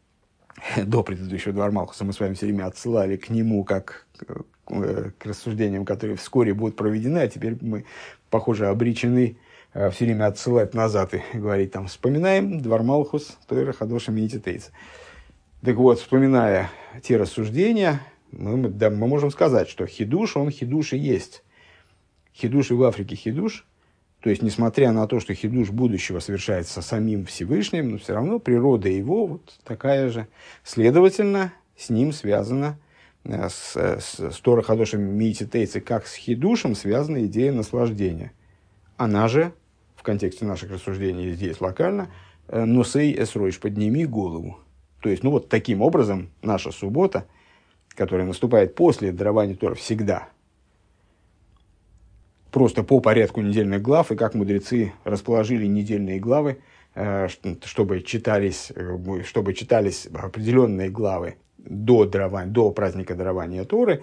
до предыдущего Двор Малхуса мы с вами все время отсылали к нему как к рассуждениям, которые вскоре будут проведены, а теперь мы, похоже, обречены э, все время отсылать назад и говорить там, вспоминаем Двор Малхус, Тойра Хадоша Миити Тейца. Так вот, вспоминая те рассуждения, мы, да, мы можем сказать, что хидуш, он хидуш и есть. Хидуш и в Африке хидуш, то есть, несмотря на то, что хидуш будущего совершается самим Всевышним, но все равно природа его вот такая же. Следовательно, с ним связана С, с, с Тора Хадоша Миити Тейца, как с хидушем связана идея наслаждения. Она же, в контексте наших рассуждений здесь локально, носей эсройш, подними голову. То есть, ну вот таким образом наша суббота, которая наступает после дарования Тора всегда, просто по порядку недельных глав, и как мудрецы расположили недельные главы, чтобы читались, чтобы читались определенные главы до, дарования, до праздника дарования Торы.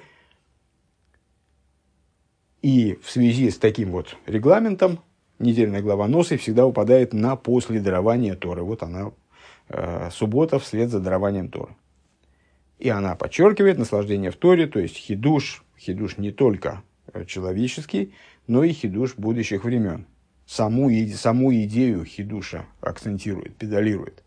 И в связи с таким вот регламентом недельная глава Носы всегда упадает на после дарования Торы. Вот она, э, суббота вслед за дарованием Торы. И она подчеркивает наслаждение в Торе, то есть хидуш, хидуш не только человеческий, но и хидуш будущих времен. Саму, саму идею хидуша акцентирует, педалирует.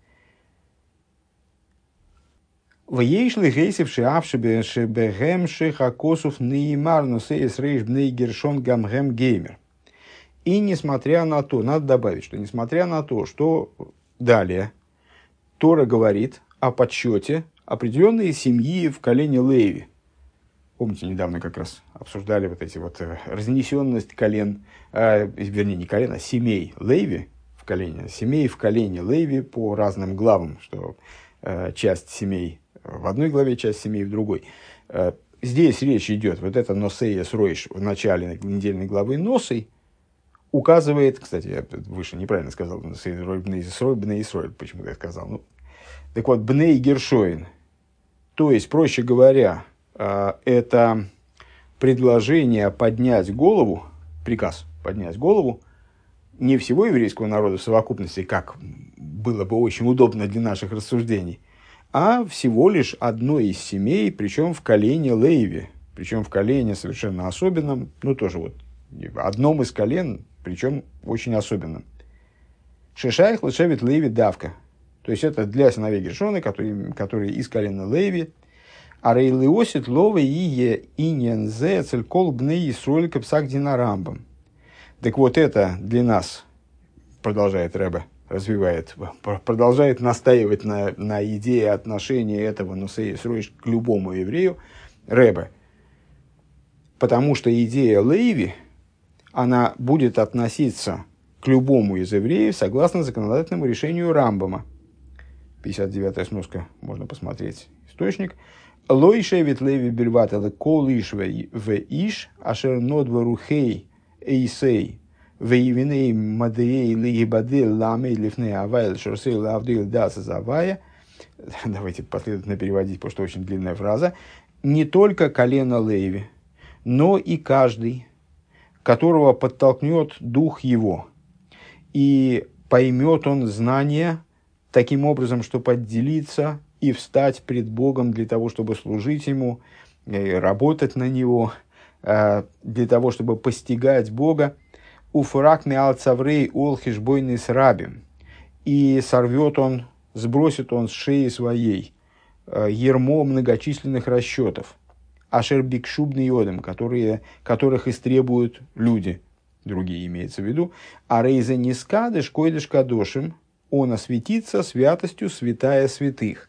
«Ваейшли гейсев шиавши шебегэм шихакосув неймар носеес рейш бней гершон гамгэм геймер». И несмотря на то, надо добавить, что несмотря на то, что далее Тора говорит о подсчете определенной семьи в колене Леви. Помните, недавно как раз обсуждали вот эти вот разнесенность колен, э, вернее, не колен, а семей Леви в колене, семей в колене Леви по разным главам, что э, часть семей в одной главе, часть семей в другой. Э, здесь речь идет, вот это Носеес Ройш в начале недельной главы Носой указывает, кстати, я выше неправильно сказал, Носеес Ройш, Бней Исрой, Бней Исрой, почему-то я сказал. Ну, так вот, Бней Гершоин, то есть, проще говоря, это предложение поднять голову, приказ поднять голову не всего еврейского народа в совокупности, как было бы очень удобно для наших рассуждений, а всего лишь одной из семей, причем в колене Леви, причем в колене совершенно особенном, ну тоже вот одном из колен, причем очень особенном. Шешайх лешевит Леви давка, то есть это для сыновей Гершона, которые, которые из колена Леви. А рейлиосит ловы ие иньянзе целькол бней Исруэль капсак динарамбам. Так вот это для нас, продолжает Ребе, развивает, продолжает настаивать на, на идее отношения этого Носея Исруэль к любому еврею, Ребе. Потому что идея Леви, она будет относиться к любому из евреев согласно законодательному решению Рамбама. пятьдесят девятая сноска, можно посмотреть источник. Лойшевит Леви Бельват, это колиш в иш, ашер нодварухей эйсей, вейвиней мадеей лигибадил ламей лифней авайл, шорсей лавдил даса завая. Давайте последовательно переводить, потому что очень длинная фраза. Не только колено Леви, но и каждый, которого подтолкнет дух его, и поймет он знания таким образом, чтобы отделиться и встать пред Богом для того, чтобы служить Ему, работать на Него, для того, чтобы постигать Бога. Уфрак миал цаврей ол хишбойный с рабим. И сорвет он, сбросит он с шеи своей ярмо многочисленных расчетов. Ашер бикшубный йодом, которые, которых истребуют люди, другие имеется в виду. А рейза нискадыш койдыш кадошим, он осветится святостью святая святых.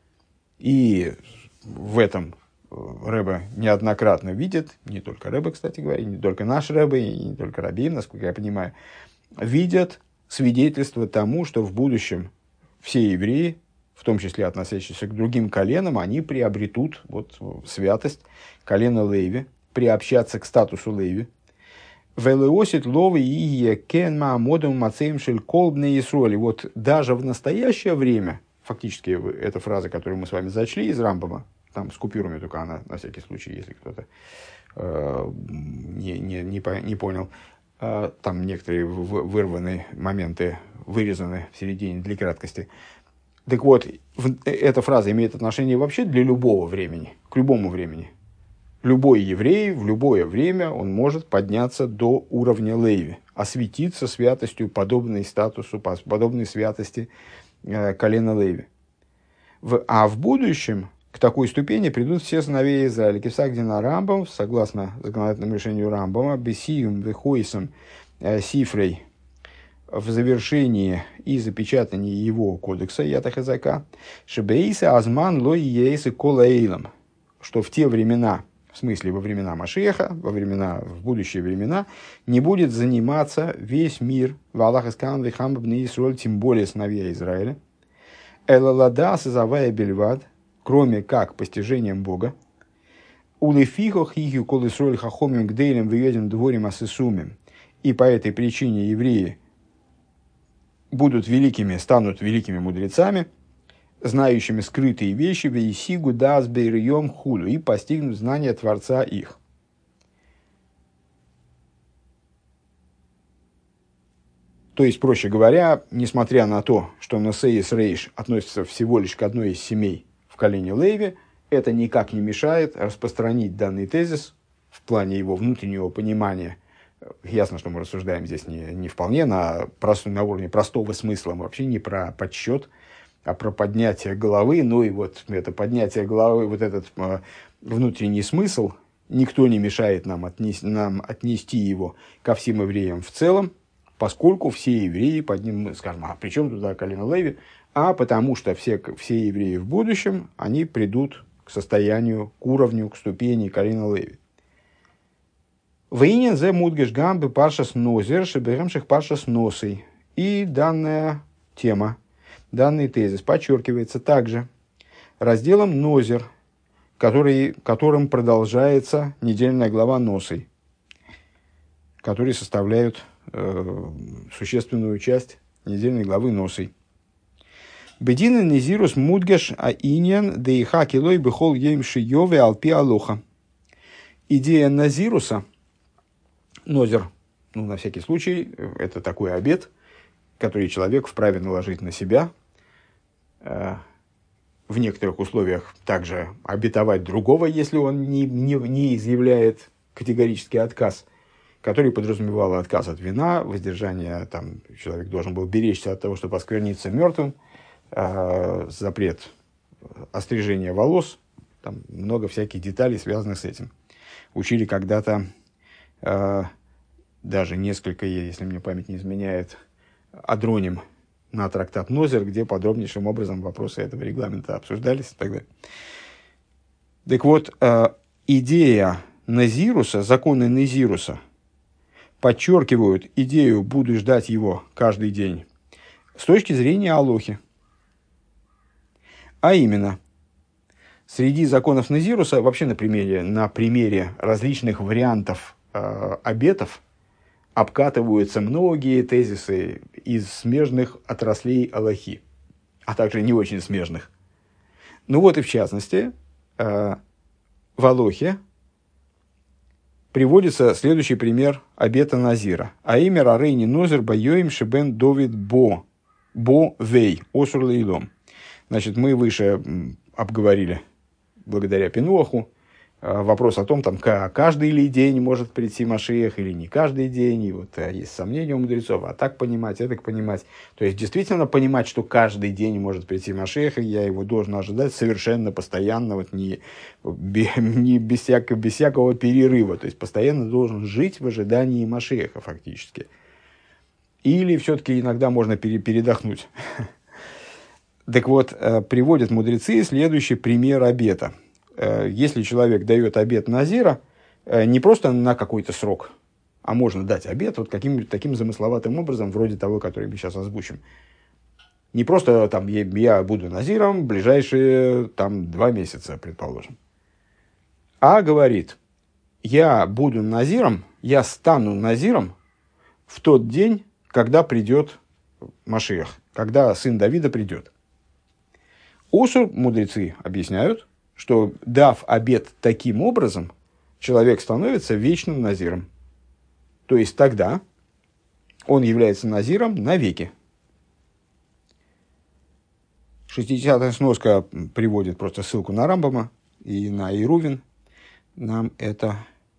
И в этом Ребе неоднократно видит, не только Ребе, кстати говоря, не только наш Ребе, и не только Рабим, насколько я понимаю, видят свидетельство тому, что в будущем все евреи, в том числе относящиеся к другим коленам, они приобретут вот, святость колена Леви, приобщаться к статусу Леви. Велеосит ловы и кенма модом мацеем шель колбне Исроли. Вот даже в настоящее время, фактически эта фраза, которую мы с вами зачли из Рамбама, там с купюрами только она, на всякий случай, если кто-то э, не, не, не, по, не понял, э, там некоторые в, вырванные моменты вырезаны в середине для краткости. Так вот, в, эта фраза имеет отношение вообще для любого времени, к любому времени. Любой еврей в любое время он может подняться до уровня Леви, осветиться святостью, подобной статусу, подобной святости э, колена Леви. В, а в будущем к такой ступени придут все сыновья Израиля. Кисагдина Рамбам, согласно законодательному решению Рамбама, бесиум вехойсом э, сифрей, в завершении и запечатании его кодекса Ятахазака, шебейса азман лой ейсы колаэйлам, что в те времена, в смысле во времена Машеха, во времена, в будущие времена, не будет заниматься весь мир, в Аллах искан вихам бней Исруэль, тем более сыновья Израиля, элалада сазавая бельвад, кроме как постижением Бога, Улефихо хигю колесроль хахомим гдейлем выведем дворим асысумим. И по этой причине евреи будут великими, станут великими мудрецами, знающими скрытые вещи, вейсигу дасбейрьем худу, и постигнут знания Творца их. То есть, проще говоря, несмотря на то, что Несеис Рейш относится всего лишь к одной из семей в колене Леви, это никак не мешает распространить данный тезис в плане его внутреннего понимания. Ясно, что мы рассуждаем здесь не, не вполне на, простой, на уровне простого смысла, мы вообще не про подсчет, а про поднятие головы. Ну и вот это поднятие головы, вот этот э, внутренний смысл, никто не мешает нам отнести, нам отнести его ко всем евреям в целом, поскольку все евреи, под ним, скажем, а при чем туда колено Леви? А потому что все, все евреи в будущем, они придут к состоянию, к уровню, к ступени колена Леви. Вейнин зе мудгеш гамбы паршас нозер шеберемших паршас носой. И данная тема, данный тезис подчеркивается также разделом нозер, который, которым продолжается недельная глава носой, которые составляют э, существенную часть недельной главы носой. Бедина незирус мудгеш а иньян дейха килой бехол еймши йове алпи алоха. Идея назируса, нозер, ну, на всякий случай, это такой обет, который человек вправе наложить на себя, э, в некоторых условиях также обетовать другого, если он не, не, не изъявляет категорический отказ, который подразумевал отказ от вина, воздержание, там, человек должен был беречься от того, чтобы оскверниться мертвым, э, запрет острижения волос, там много всяких деталей, связанных с этим. Учили когда-то э, даже несколько, если мне память не изменяет, адроним на трактат Нозер, где подробнейшим образом вопросы этого регламента обсуждались и так далее. Так вот, э, идея Назируса, законы Назируса, подчеркивают идею «буду ждать его каждый день» с точки зрения Алохи. А именно, среди законов Назируса, вообще на примере, на примере различных вариантов э, обетов, обкатываются многие тезисы из смежных отраслей Алохи, а также не очень смежных. Ну вот и в частности, э, в Алохе приводится следующий пример обета Назира. А имя Рарейни Нозер Байоим Шебен Довид Бо, Бо Вей, Осур Лейлом. Значит, мы выше обговорили, благодаря Пинуаху, вопрос о том, там, каждый ли день может прийти Машиах или не каждый день. И вот есть сомнения у мудрецов, а так понимать, это понимать. То есть, действительно понимать, что каждый день может прийти Машиах, и я его должен ожидать совершенно постоянно, вот не, не без, всякого, без всякого перерыва. То есть, постоянно должен жить в ожидании Машиаха фактически. Или все-таки иногда можно пере, передохнуть. Так вот, приводят мудрецы следующий пример обета. Если человек дает обет назира, не просто на какой-то срок, а можно дать обет вот каким-нибудь таким замысловатым образом, вроде того, который мы сейчас озвучим. Не просто там, я, я буду назиром ближайшие там, два месяца, предположим. А говорит, я буду назиром, я стану назиром в тот день, когда придет Машиах, когда сын Давида придет. Осур мудрецы объясняют, что, дав обет таким образом, человек становится вечным назиром. То есть тогда он является назиром навеки. шестидесятая сноска приводит просто ссылку на Рамбама и на Ирувин. Нам это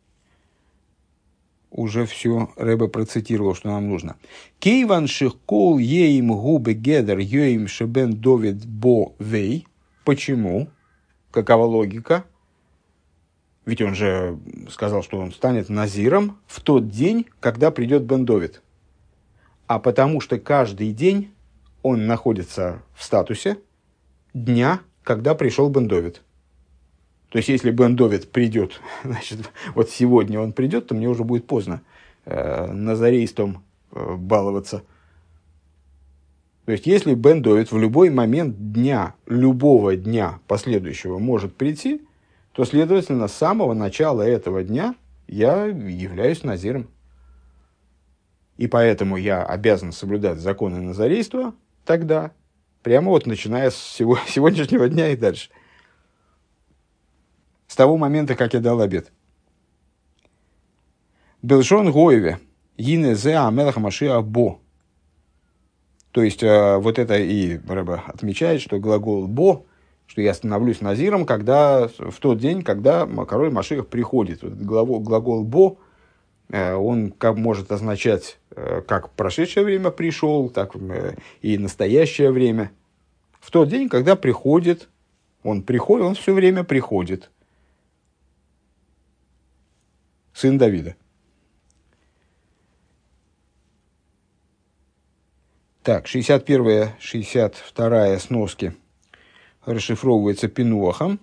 уже все Ребе процитировал, что нам нужно. Кейван шихкол еим губы гедер йоим шебен довид бо вей. Почему? Какова логика? Ведь он же сказал, что он станет назиром в тот день, когда придет Бен Довид. А потому что каждый день он находится в статусе дня, когда пришел Бен Довид. То есть, если Бен Довид придет, значит, вот сегодня он придет, то мне уже будет поздно э, назарейством э, баловаться. То есть, если Бен Довид в любой момент дня, любого дня последующего может прийти, то, следовательно, с самого начала этого дня я являюсь назиром. И поэтому я обязан соблюдать законы назарейства тогда, прямо вот начиная с сего, сегодняшнего дня и дальше. С того момента, как я дал обет. Белшон Гоеве, Гине зе Амелах Машиах Бо. То есть, вот это и Рэбе отмечает, что глагол «бо», что я становлюсь назиром, когда, в тот день, когда король Машиах приходит. Вот глагол, глагол «бо», он как может означать как прошедшее время пришел, так и настоящее время. В тот день, когда приходит, он приходит, он все время приходит. Сын Давида. Так, шестьдесят первая, шестьдесят вторая сноски расшифровывается Пинуахом.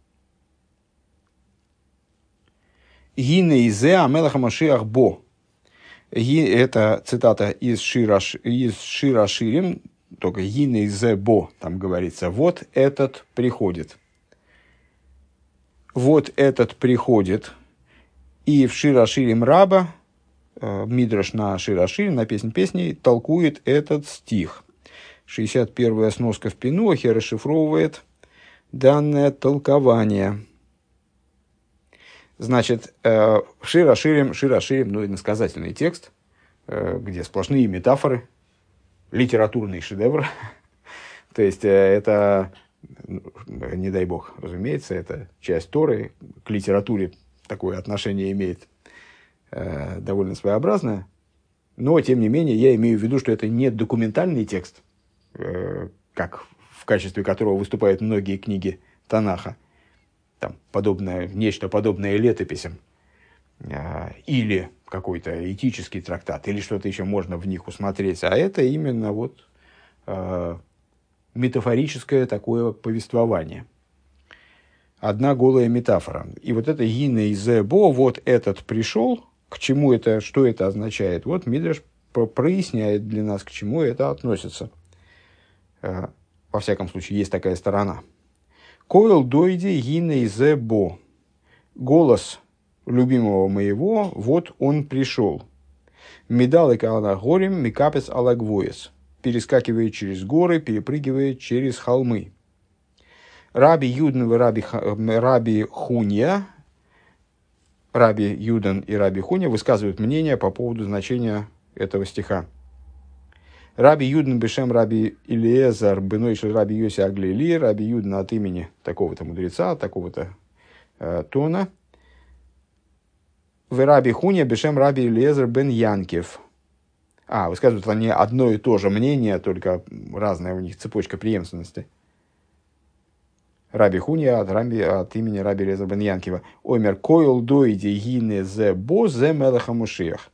«Гине изе амелаха Машиах бо». Это цитата из Шира, из Шира Ширим, только «Гине изе бо», там говорится, «вот этот приходит». «Вот этот приходит». И в Шира Ширим Раба, Мидраш на Шира Ширим, на песнь песней, толкует этот стих. шестьдесят первая сноска в Пинуахе расшифровывает данное толкование. Значит, Шира Ширим, Шира Ширим, ну, иносказательный текст, где сплошные метафоры, литературный шедевр. То есть, это, не дай бог, разумеется, это часть Торы, к литературе такое отношение имеет довольно своеобразное. Но, тем не менее, я имею в виду, что это не документальный текст, как в качестве которого выступают многие книги Танаха, там, подобное, нечто подобное летописям, или какой-то этический трактат, или что-то еще можно в них усмотреть. А это именно вот метафорическое такое повествование. Одна голая метафора. И вот это «гине изе бо», вот этот пришел, к чему это, что это означает? Вот Мидраш проясняет для нас, к чему это относится. Во всяком случае, есть такая сторона. «Коэл дойди гине изе бо». Голос любимого моего, вот он пришел. «Медалык ала горем, микапес ала гвоес». Перескакивает через горы, перепрыгивает через холмы. Раби Юден и Раби, Раби Хунья, Раби Юден и Раби Хунья высказывают мнение по поводу значения этого стиха. Раби Юден бешем Раби Илиезар бенойшел Раби Йоси Аглили, Раби Юден от имени такого-то мудреца, такого-то э, тона. В Раби Хунья бешем Раби Илиезар бен Янкев. А, высказывают они одно и то же мнение, только разная у них цепочка преемственности. Раби Хунья от, раби, от имени Раби Илиезера бен Янкива. Оймер койл дойди гине зе бо зе мелеха Машиах.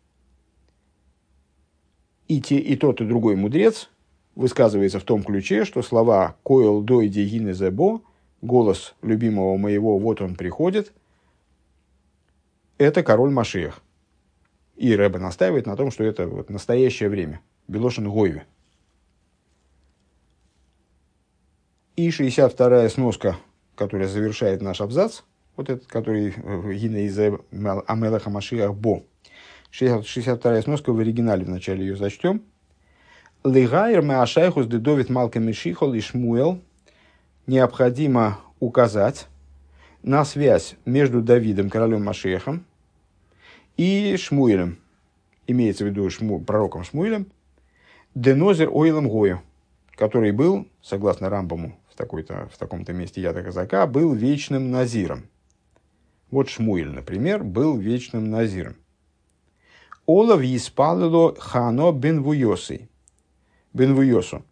И, те, и тот, и другой мудрец высказывается в том ключе, что слова койл дойди гине зе бо, голос любимого моего, вот он приходит, это король Машиах. И Ребе настаивает на том, что это вот настоящее время. Белошин Гойве. И шестьдесят вторая сноска, которая завершает наш абзац, вот этот, который «Гине изе амелеха Машиах бо». шестьдесят вторая сноска в оригинале, вначале ее зачтем. «Лигайр меашайхус де Довид малка Мишихол и Шмуэл». Необходимо указать на связь между Давидом, королем Машиахом, и Шмуэлем. Имеется в виду Шму, пророком Шмуэлем. «Денозер ойлем гою», который был, согласно Рамбаму, в, такой-то, в таком-то месте Яда Казака, был вечным назиром. Вот Шмуэль, например, был вечным назиром. Олав испалило хано бенвуйосы. Бенвуйосу.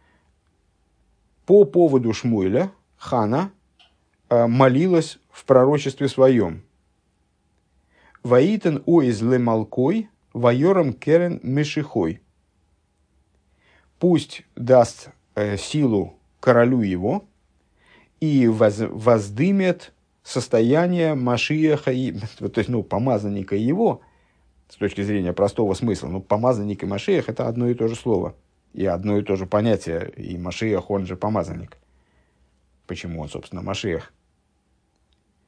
По поводу Шмуэля Хана э, молилась в пророчестве своем. Ваитен уиз лемалкой, вайорам керен мешихой. Пусть даст э, силу королю его и воз, воздымет состояние Машиаха, то есть, ну, помазанника его, с точки зрения простого смысла. Ну, помазанник и Машиах — это одно и то же слово, и одно и то же понятие, и Машиах, он же помазанник. Почему он, собственно, Машиах?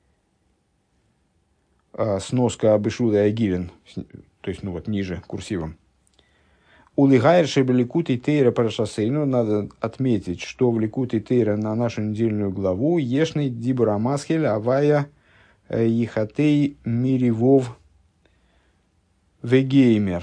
сноска Абишуда Агилин, то есть, ну вот, ниже, курсивом. Улигайр шебеликут и тейра парашасейну, надо отметить, что в ликут и тейра на нашу недельную главу ешный дибура масхель авая ихатей миривов вегеймер.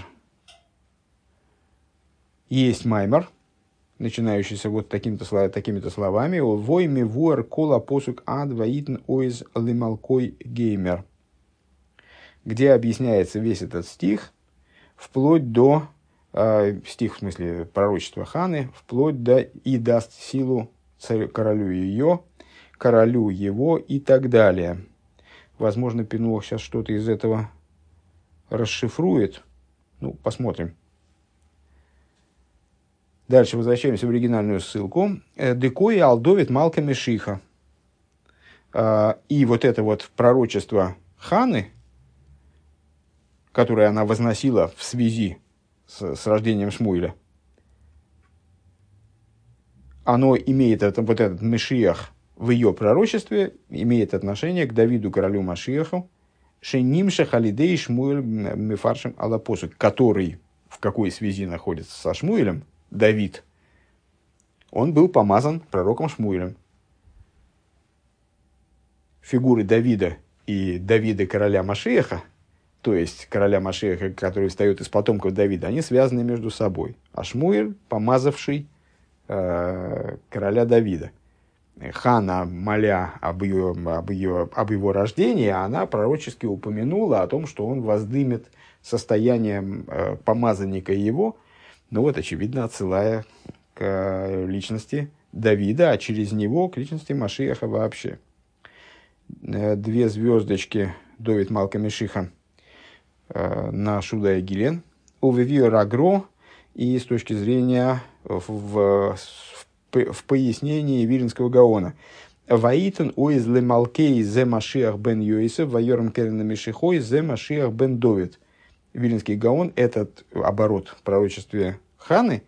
Есть маймер, начинающийся вот такими-то, такими-то словами. Вой ми вуар кола посук ад ваитн ойз лималкой геймер. Где объясняется весь этот стих, вплоть до, э, стих в смысле пророчества Ханы, вплоть до «и даст силу царю, королю ее, королю его» и так далее. Возможно, Пинуах сейчас что-то из этого расшифрует. Ну, посмотрим. Дальше возвращаемся в оригинальную ссылку. «Декой алдовит малка мешиха». И вот это вот пророчество Ханы, которое она возносила в связи с, с рождением Шмуэля, оно имеет это, вот этот Мешиах в ее пророчестве, имеет отношение к Давиду, королю Машиаху, Шенимша Халидей Шмуэль Мефаршем Алапосу, который в какой связи находится со Шмуэлем, Давид, он был помазан пророком Шмуэлем. Фигуры Давида и Давида, короля Машиаха, то есть короля Машиаха, который встает из потомков Давида, они связаны между собой. А Шмуэль, помазавший э, короля Давида. Хана, моля об, ее, об, ее, об его рождении, она пророчески упомянула о том, что он воздымет состояние э, помазанника его, ну вот, очевидно, отсылая к личности Давида, а через него к личности Машиаха вообще. Две звездочки Довид Малка Мешиха на Шуда и Гилен. Увевио Рагро, и с точки зрения в, в, в пояснении Виленского Гаона. Ваитан оиз ле малкей зе Машиах бен Йосеф, вайорам керен Мешихой зе Машиах бен Довид. Виленский Гаон этот оборот в пророчестве Ханы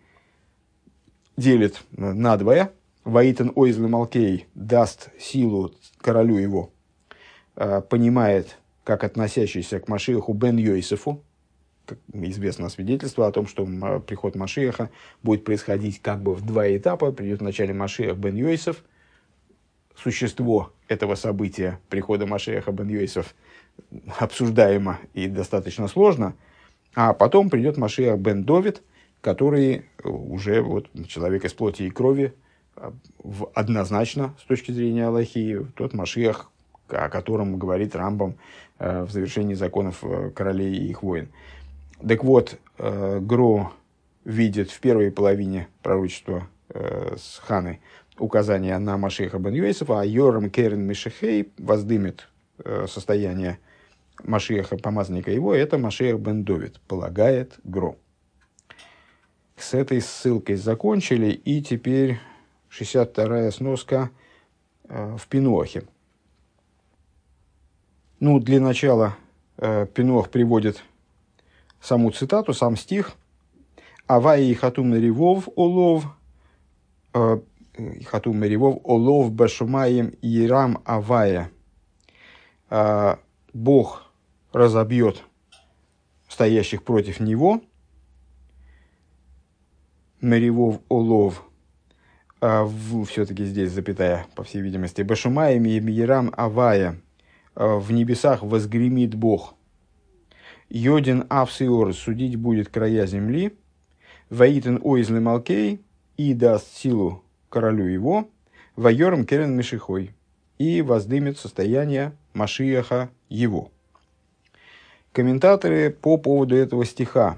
делит надвое. Ваитан оиз ле малкей даст силу королю его, понимает, как относящийся к Машиаху бен Йосефу, как известно свидетельство о том, что приход Машиаха будет происходить как бы в два этапа. Придет вначале Машиах бен Йосеф, существо этого события, прихода Машиаха бен Йосеф, обсуждаемо и достаточно сложно, а потом придет Машиах бен Довид, который уже вот, человек из плоти и крови, однозначно с точки зрения Аллахи, тот Машиах, о котором говорит Рамбам в завершении законов королей и их войн. Так вот, Гро видит в первой половине пророчества с Ханой указание на Машиаха бен Йосефа, а Йорам Керен Мешихей воздымет состояние Машиаха, помазанника его, это Машиах бен Довид, полагает Гро. С этой ссылкой закончили, и теперь шестьдесят вторая сноска в Пинуахе. Ну, для начала э, Пинуах приводит саму цитату, сам стих. «Авай и хатум меривов олов, э, хатум меривов олов башумаем ирам авая». Э, Бог разобьет стоящих против него. Меривов олов. Э, все-таки здесь запятая, по всей видимости. Башумаем ирам авая. В небесах возгремит Бог. Йодин Авсиор, судить будет края земли. Ваитен Ойзле Малкей, и даст силу королю его. Вайором Керен Мешихой, и воздымет состояние Машиаха его. Комментаторы по поводу этого стиха.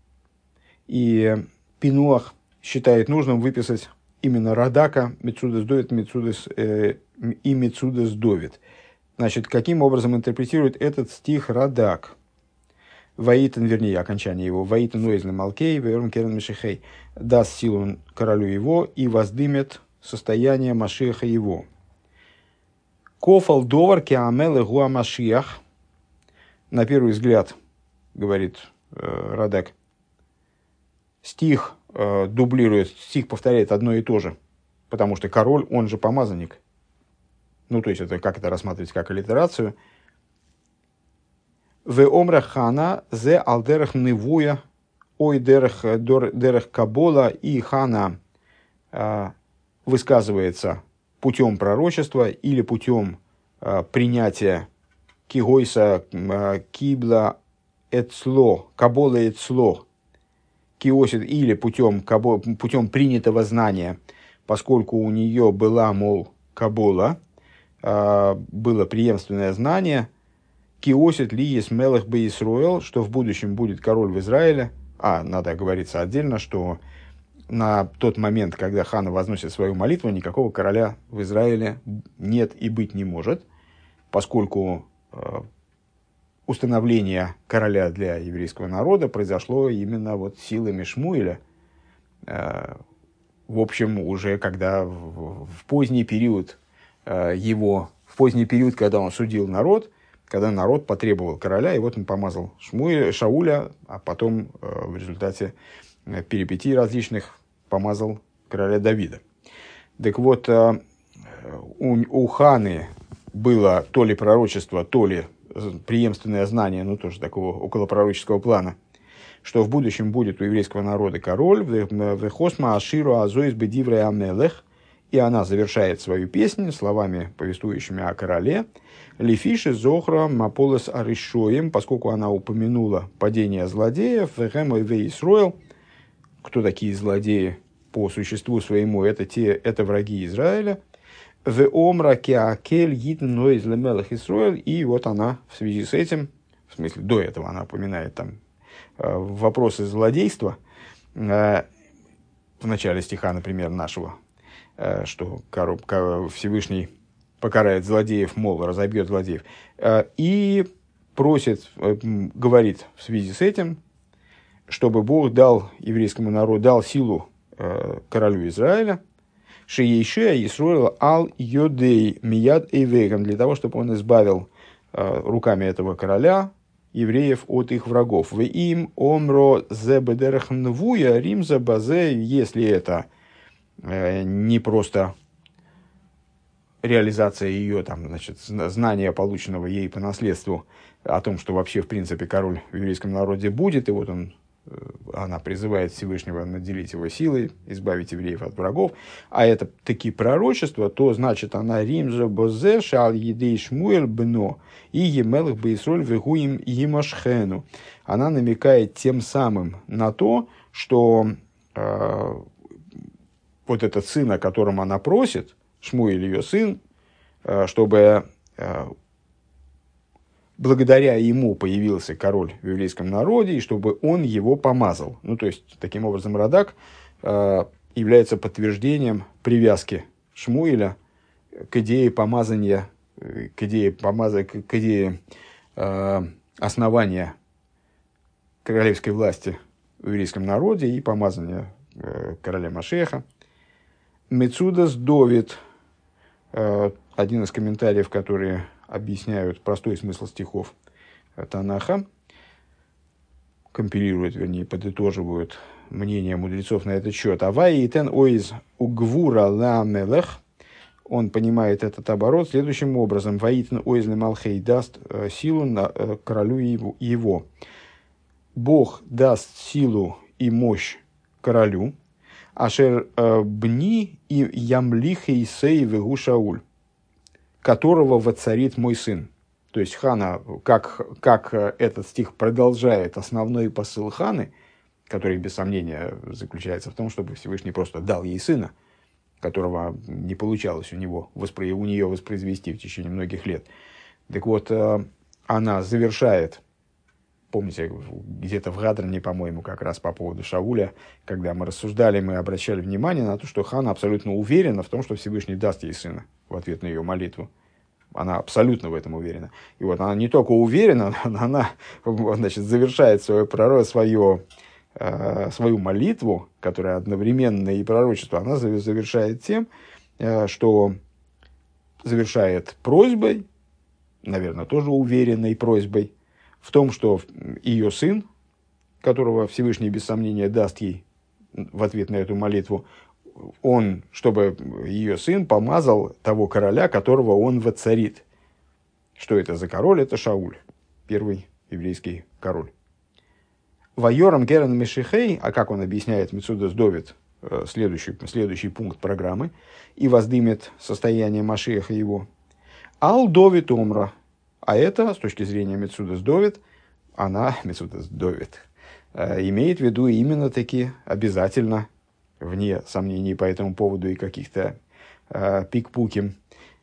И Пинуах считает нужным выписать именно Радака, Мецудес Довид, Мецудес, э, и Мецудес Довид. Значит, каким образом интерпретирует этот стих Радак? Ваитан, вернее, окончание его. Ваитан Уэзле Малкей, Вайорм Керен Мешихей. Даст силу королю его и воздымет состояние Машиаха его. Кофал довар кеамеле гуа Машиах. На первый взгляд, говорит э, Радак, стих э, дублирует, стих повторяет одно и то же. Потому что король, он же помазанник. Ну, то есть, это как это рассматривать как аллитерацию. В омра хана зе алдерах невуя, ой дерех дерех кабола, и хана а, высказывается путем пророчества или путем а, принятия кигойса а, кибла эцло, кабола эцло, киосит, или путем, кабо, путем принятого знания, поскольку у нее была, мол, кабола, а, было преемственное знание, киосит ли есть мелах бы Исруэл, что в будущем будет король в Израиле. А, надо оговориться отдельно, что на тот момент, когда хана возносит свою молитву, никакого короля в Израиле нет и быть не может, поскольку э, установление короля для еврейского народа произошло именно вот силами Шмуэля, э, в общем, уже когда в, в поздний период э, его, в поздний период, когда он судил народ, когда народ потребовал короля, и вот он помазал Шмуэля, Шауля, а потом э, в результате перипетий различных помазал короля Давида. Так вот, э, у, у ханы было то ли пророчество, то ли преемственное знание, ну тоже такого околопророческого плана, что в будущем будет у еврейского народа король, «Вехосма аширу азоис бедивре амелех», и она завершает свою песню словами, повествующими о короле, «Лифиши зохра маполес аришоем», поскольку она упомянула падение злодеев, «Вехем ве Исруэл». Кто такие злодеи по существу своему? Это, те, это враги Израиля. «Ве омра кеакель йитн ноиз лемелех Исруэл». И вот она в связи с этим, в смысле до этого она упоминает там вопросы злодейства, в начале стиха, например, нашего, что Всевышний покарает злодеев, мол, разобьет злодеев, и просит, говорит в связи с этим, чтобы Бог дал еврейскому народу, дал силу королю Израиля, шеейше Исруэл ал йодей мияд эйвейгам, для того, чтобы он избавил руками этого короля евреев от их врагов. В им омро зебедерхнвуя римза базе, если это э, не просто реализация ее, там, значит, знания, полученного ей по наследству, о том, что вообще, в принципе, король в еврейском народе будет, и вот он, э, она призывает Всевышнего наделить его силой, избавить евреев от врагов, а это такие пророчества, то, значит, она римза базе шал едей шмуэль бно, и емелых бейсроль вегуим емашхену. Она намекает тем самым на то, что э, вот этот сын, о котором она просит, Шмуэль ее сын, э, чтобы э, благодаря ему появился король в еврейском народе, и чтобы он его помазал. Ну, то есть, таким образом, Радак э, является подтверждением привязки Шмуэля к идее помазания, к идее, помаза, к идее э, основания королевской власти в еврейском народе и помазания э, короля Машеха. Мецудас Довид, э, один из комментариев, которые объясняют простой смысл стихов Танаха, компилируют, вернее, подытоживают мнение мудрецов на этот счет. Авай и тен оиз угвура ла мелех. Он понимает этот оборот следующим образом. Ваитн ойзле малхей даст силу на, э, королю его, его. Бог даст силу и мощь королю. Ашер э, бни и ямлихей сей вегу Шауль, которого воцарит мой сын. То есть хана, как, как этот стих продолжает основной посыл ханы, который, без сомнения, заключается в том, чтобы Всевышний просто дал ей сына, которого не получалось у, него, у нее воспроизвести в течение многих лет. Так вот, она завершает, помните, где-то в Гадране, по-моему, как раз по поводу Шауля, когда мы рассуждали, мы обращали внимание на то, что хана абсолютно уверена в том, что Всевышний даст ей сына в ответ на ее молитву. Она абсолютно в этом уверена. И вот она не только уверена, она, значит, завершает свое пророчество, свое, э, свою молитву, которая одновременно и пророчество, она завершает тем, э, что завершает просьбой, наверное, тоже уверенной просьбой, в том, что ее сын, которого Всевышний без сомнения даст ей в ответ на эту молитву, он, чтобы ее сын помазал того короля, которого он воцарит. Что это за король? Это Шауль, первый еврейский король. Вайорам Керен Мешихей, а как он объясняет Мецудас Довид, следующий, следующий пункт программы, и воздымет состояние Машиаха его. Ал Довид Омра, а это, с точки зрения Мецудас Довид, она, Мецудас Довид, имеет в виду именно таки обязательно, вне сомнений по этому поводу и каких-то э, пик-пуки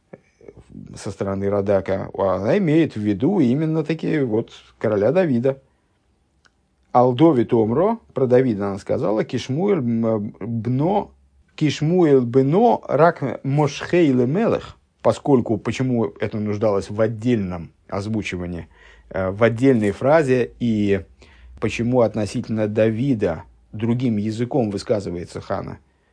со стороны Радака, она имеет в виду именно таки вот короля Давида. Алдови Томро, про Давида она сказала, Кишмуэль бно, Кишмуэль бно рак мошхейле мелех, поскольку, почему это нуждалось в отдельном озвучивании, в отдельной фразе, и почему относительно Давида другим языком высказывается Хана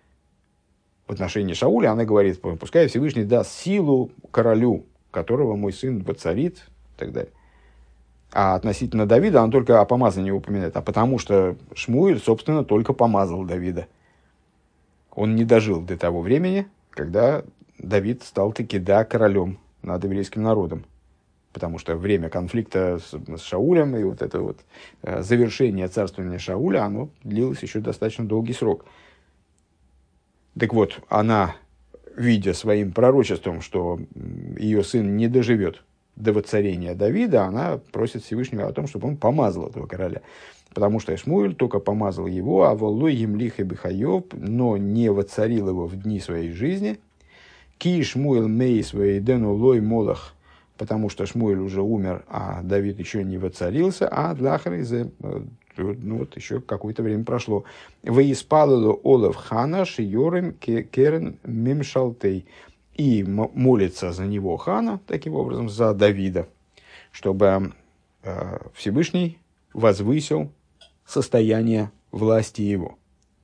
в отношении Шауля, она говорит, пускай Всевышний даст силу королю, которого мой сын воцарит, и так далее. А относительно Давида он только о помазании упоминает, а потому что Шмуэль, собственно, только помазал Давида. Он не дожил до того времени, когда Давид стал таки да королем над еврейским народом. Потому что время конфликта с, с Шаулем и вот это вот э, завершение царствования Шауля, оно длилось еще достаточно долгий срок. Так вот, она, видя своим пророчеством, что ее сын не доживет до воцарения Давида, она просит Всевышнего о том, чтобы он помазал этого короля. Потому что Шмуэль только помазал его, а волой емлих и бихайов, но не воцарил его в дни своей жизни. Ки Шмуэль мей своей дену лой молах, потому что Шмуэль уже умер, а Давид еще не воцарился, а Длахаризе, ну вот еще какое-то время прошло. Воиспалило Олаф Хана шиорем керен мимшалтей. И молится за него Хана, таким образом, за Давида, чтобы э, Всевышний возвысил состояние власти его.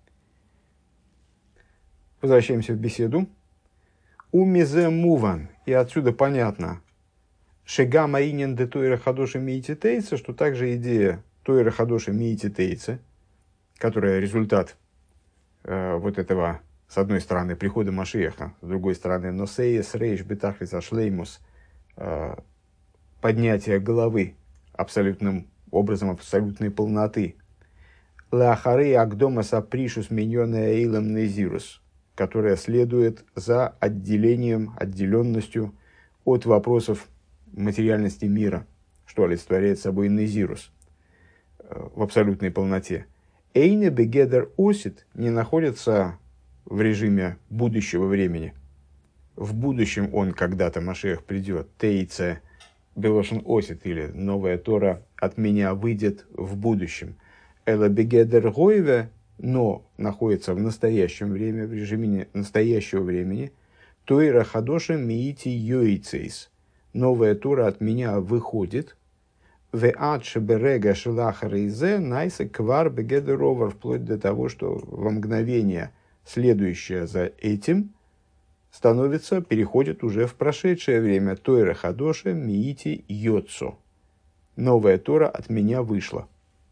Возвращаемся в беседу. Умизе муван. И отсюда понятно, Шега маинен де тойра хадоши миити тейца, что также идея тойра хадоши миити тейца, которая результат э, вот этого, с одной стороны, прихода Машиаха, с другой стороны, носеес рейш бетахлиса шлеймус, э, поднятие головы абсолютным образом абсолютной полноты, леахары агдома сапришус миньоне эйлем незирус, которая следует за отделением, отделенностью от вопросов материальности мира, что олицетворяет собой незирус в абсолютной полноте. Эйне бегедер осит не находится в режиме будущего времени. В будущем он когда-то, Машиах, придет. Тейце белошен осит, или новая Тора от меня выйдет в будущем. Эла бегедер гойве, но находится в настоящем времени, в режиме настоящего времени. Тойра хадоша миити йойцейс. Новая Тора от меня выходит. Веадше берега шелахаризе найса квар бегедеровар, вплоть до того, что во мгновение, следующее за этим, становится, переходит уже в прошедшее время. Тойра хадоша миити йоцо. Новая Тора от меня вышла.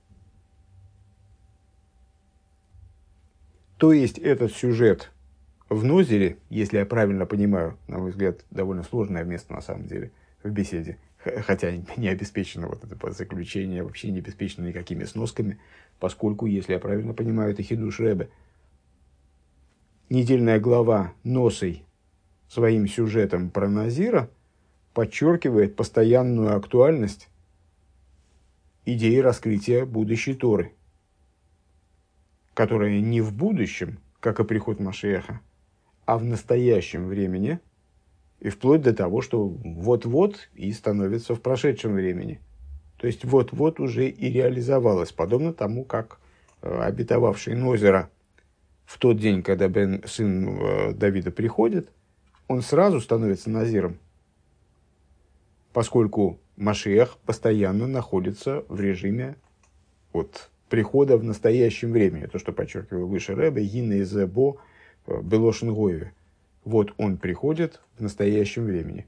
То есть этот сюжет в Нозере, если я правильно понимаю, на мой взгляд, довольно сложное место на самом деле в беседе, хотя не обеспечено вот это заключение, вообще не обеспечено никакими сносками, поскольку, если я правильно понимаю, это Хидуш Ребе. Недельная глава Носой своим сюжетом про Назира подчеркивает постоянную актуальность идеи раскрытия будущей Торы, которая не в будущем, как и приход Машиаха, а в настоящем времени, и вплоть до того, что вот-вот и становится в прошедшем времени. То есть вот-вот уже и реализовалось, подобно тому, как э, обетовавший Нозера в тот день, когда Бен, сын э, Давида приходит, он сразу становится Назиром, поскольку Машиах постоянно находится в режиме вот, прихода в настоящем времени. То, что подчеркивал выше Ребе, Гина из Бо Белошин Гойве. Вот он приходит в настоящем времени.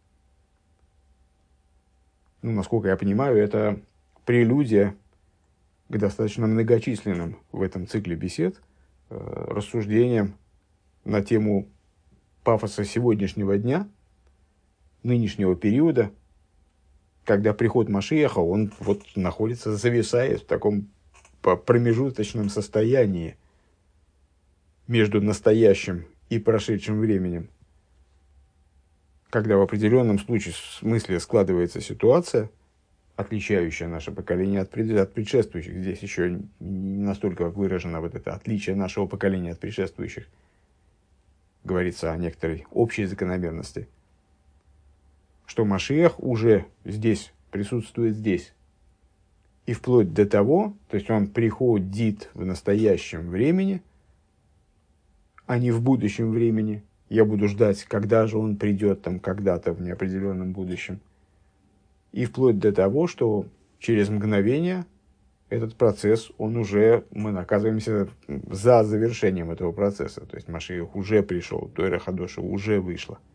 Ну, насколько я понимаю, это прелюдия к достаточно многочисленным в этом цикле бесед э, рассуждениям на тему пафоса сегодняшнего дня, нынешнего периода, когда приход Машиаха, он вот находится, зависает в таком промежуточном состоянии между настоящим и прошедшим временем. Когда в определенном случае, в смысле, складывается ситуация, отличающая наше поколение от, пред, от предшествующих. Здесь еще не настолько выражено вот это отличие нашего поколения от предшествующих. Говорится о некоторой общей закономерности. Что Машиах уже здесь, присутствует здесь. И вплоть до того, то есть он приходит в настоящем времени, а не в будущем времени. Я буду ждать, когда же он придет там когда-то в неопределенном будущем. И вплоть до того, что через мгновение этот процесс, он уже, мы оказываемся за завершением этого процесса. То есть Машиах уже пришел, Тойра Хадоша уже вышла.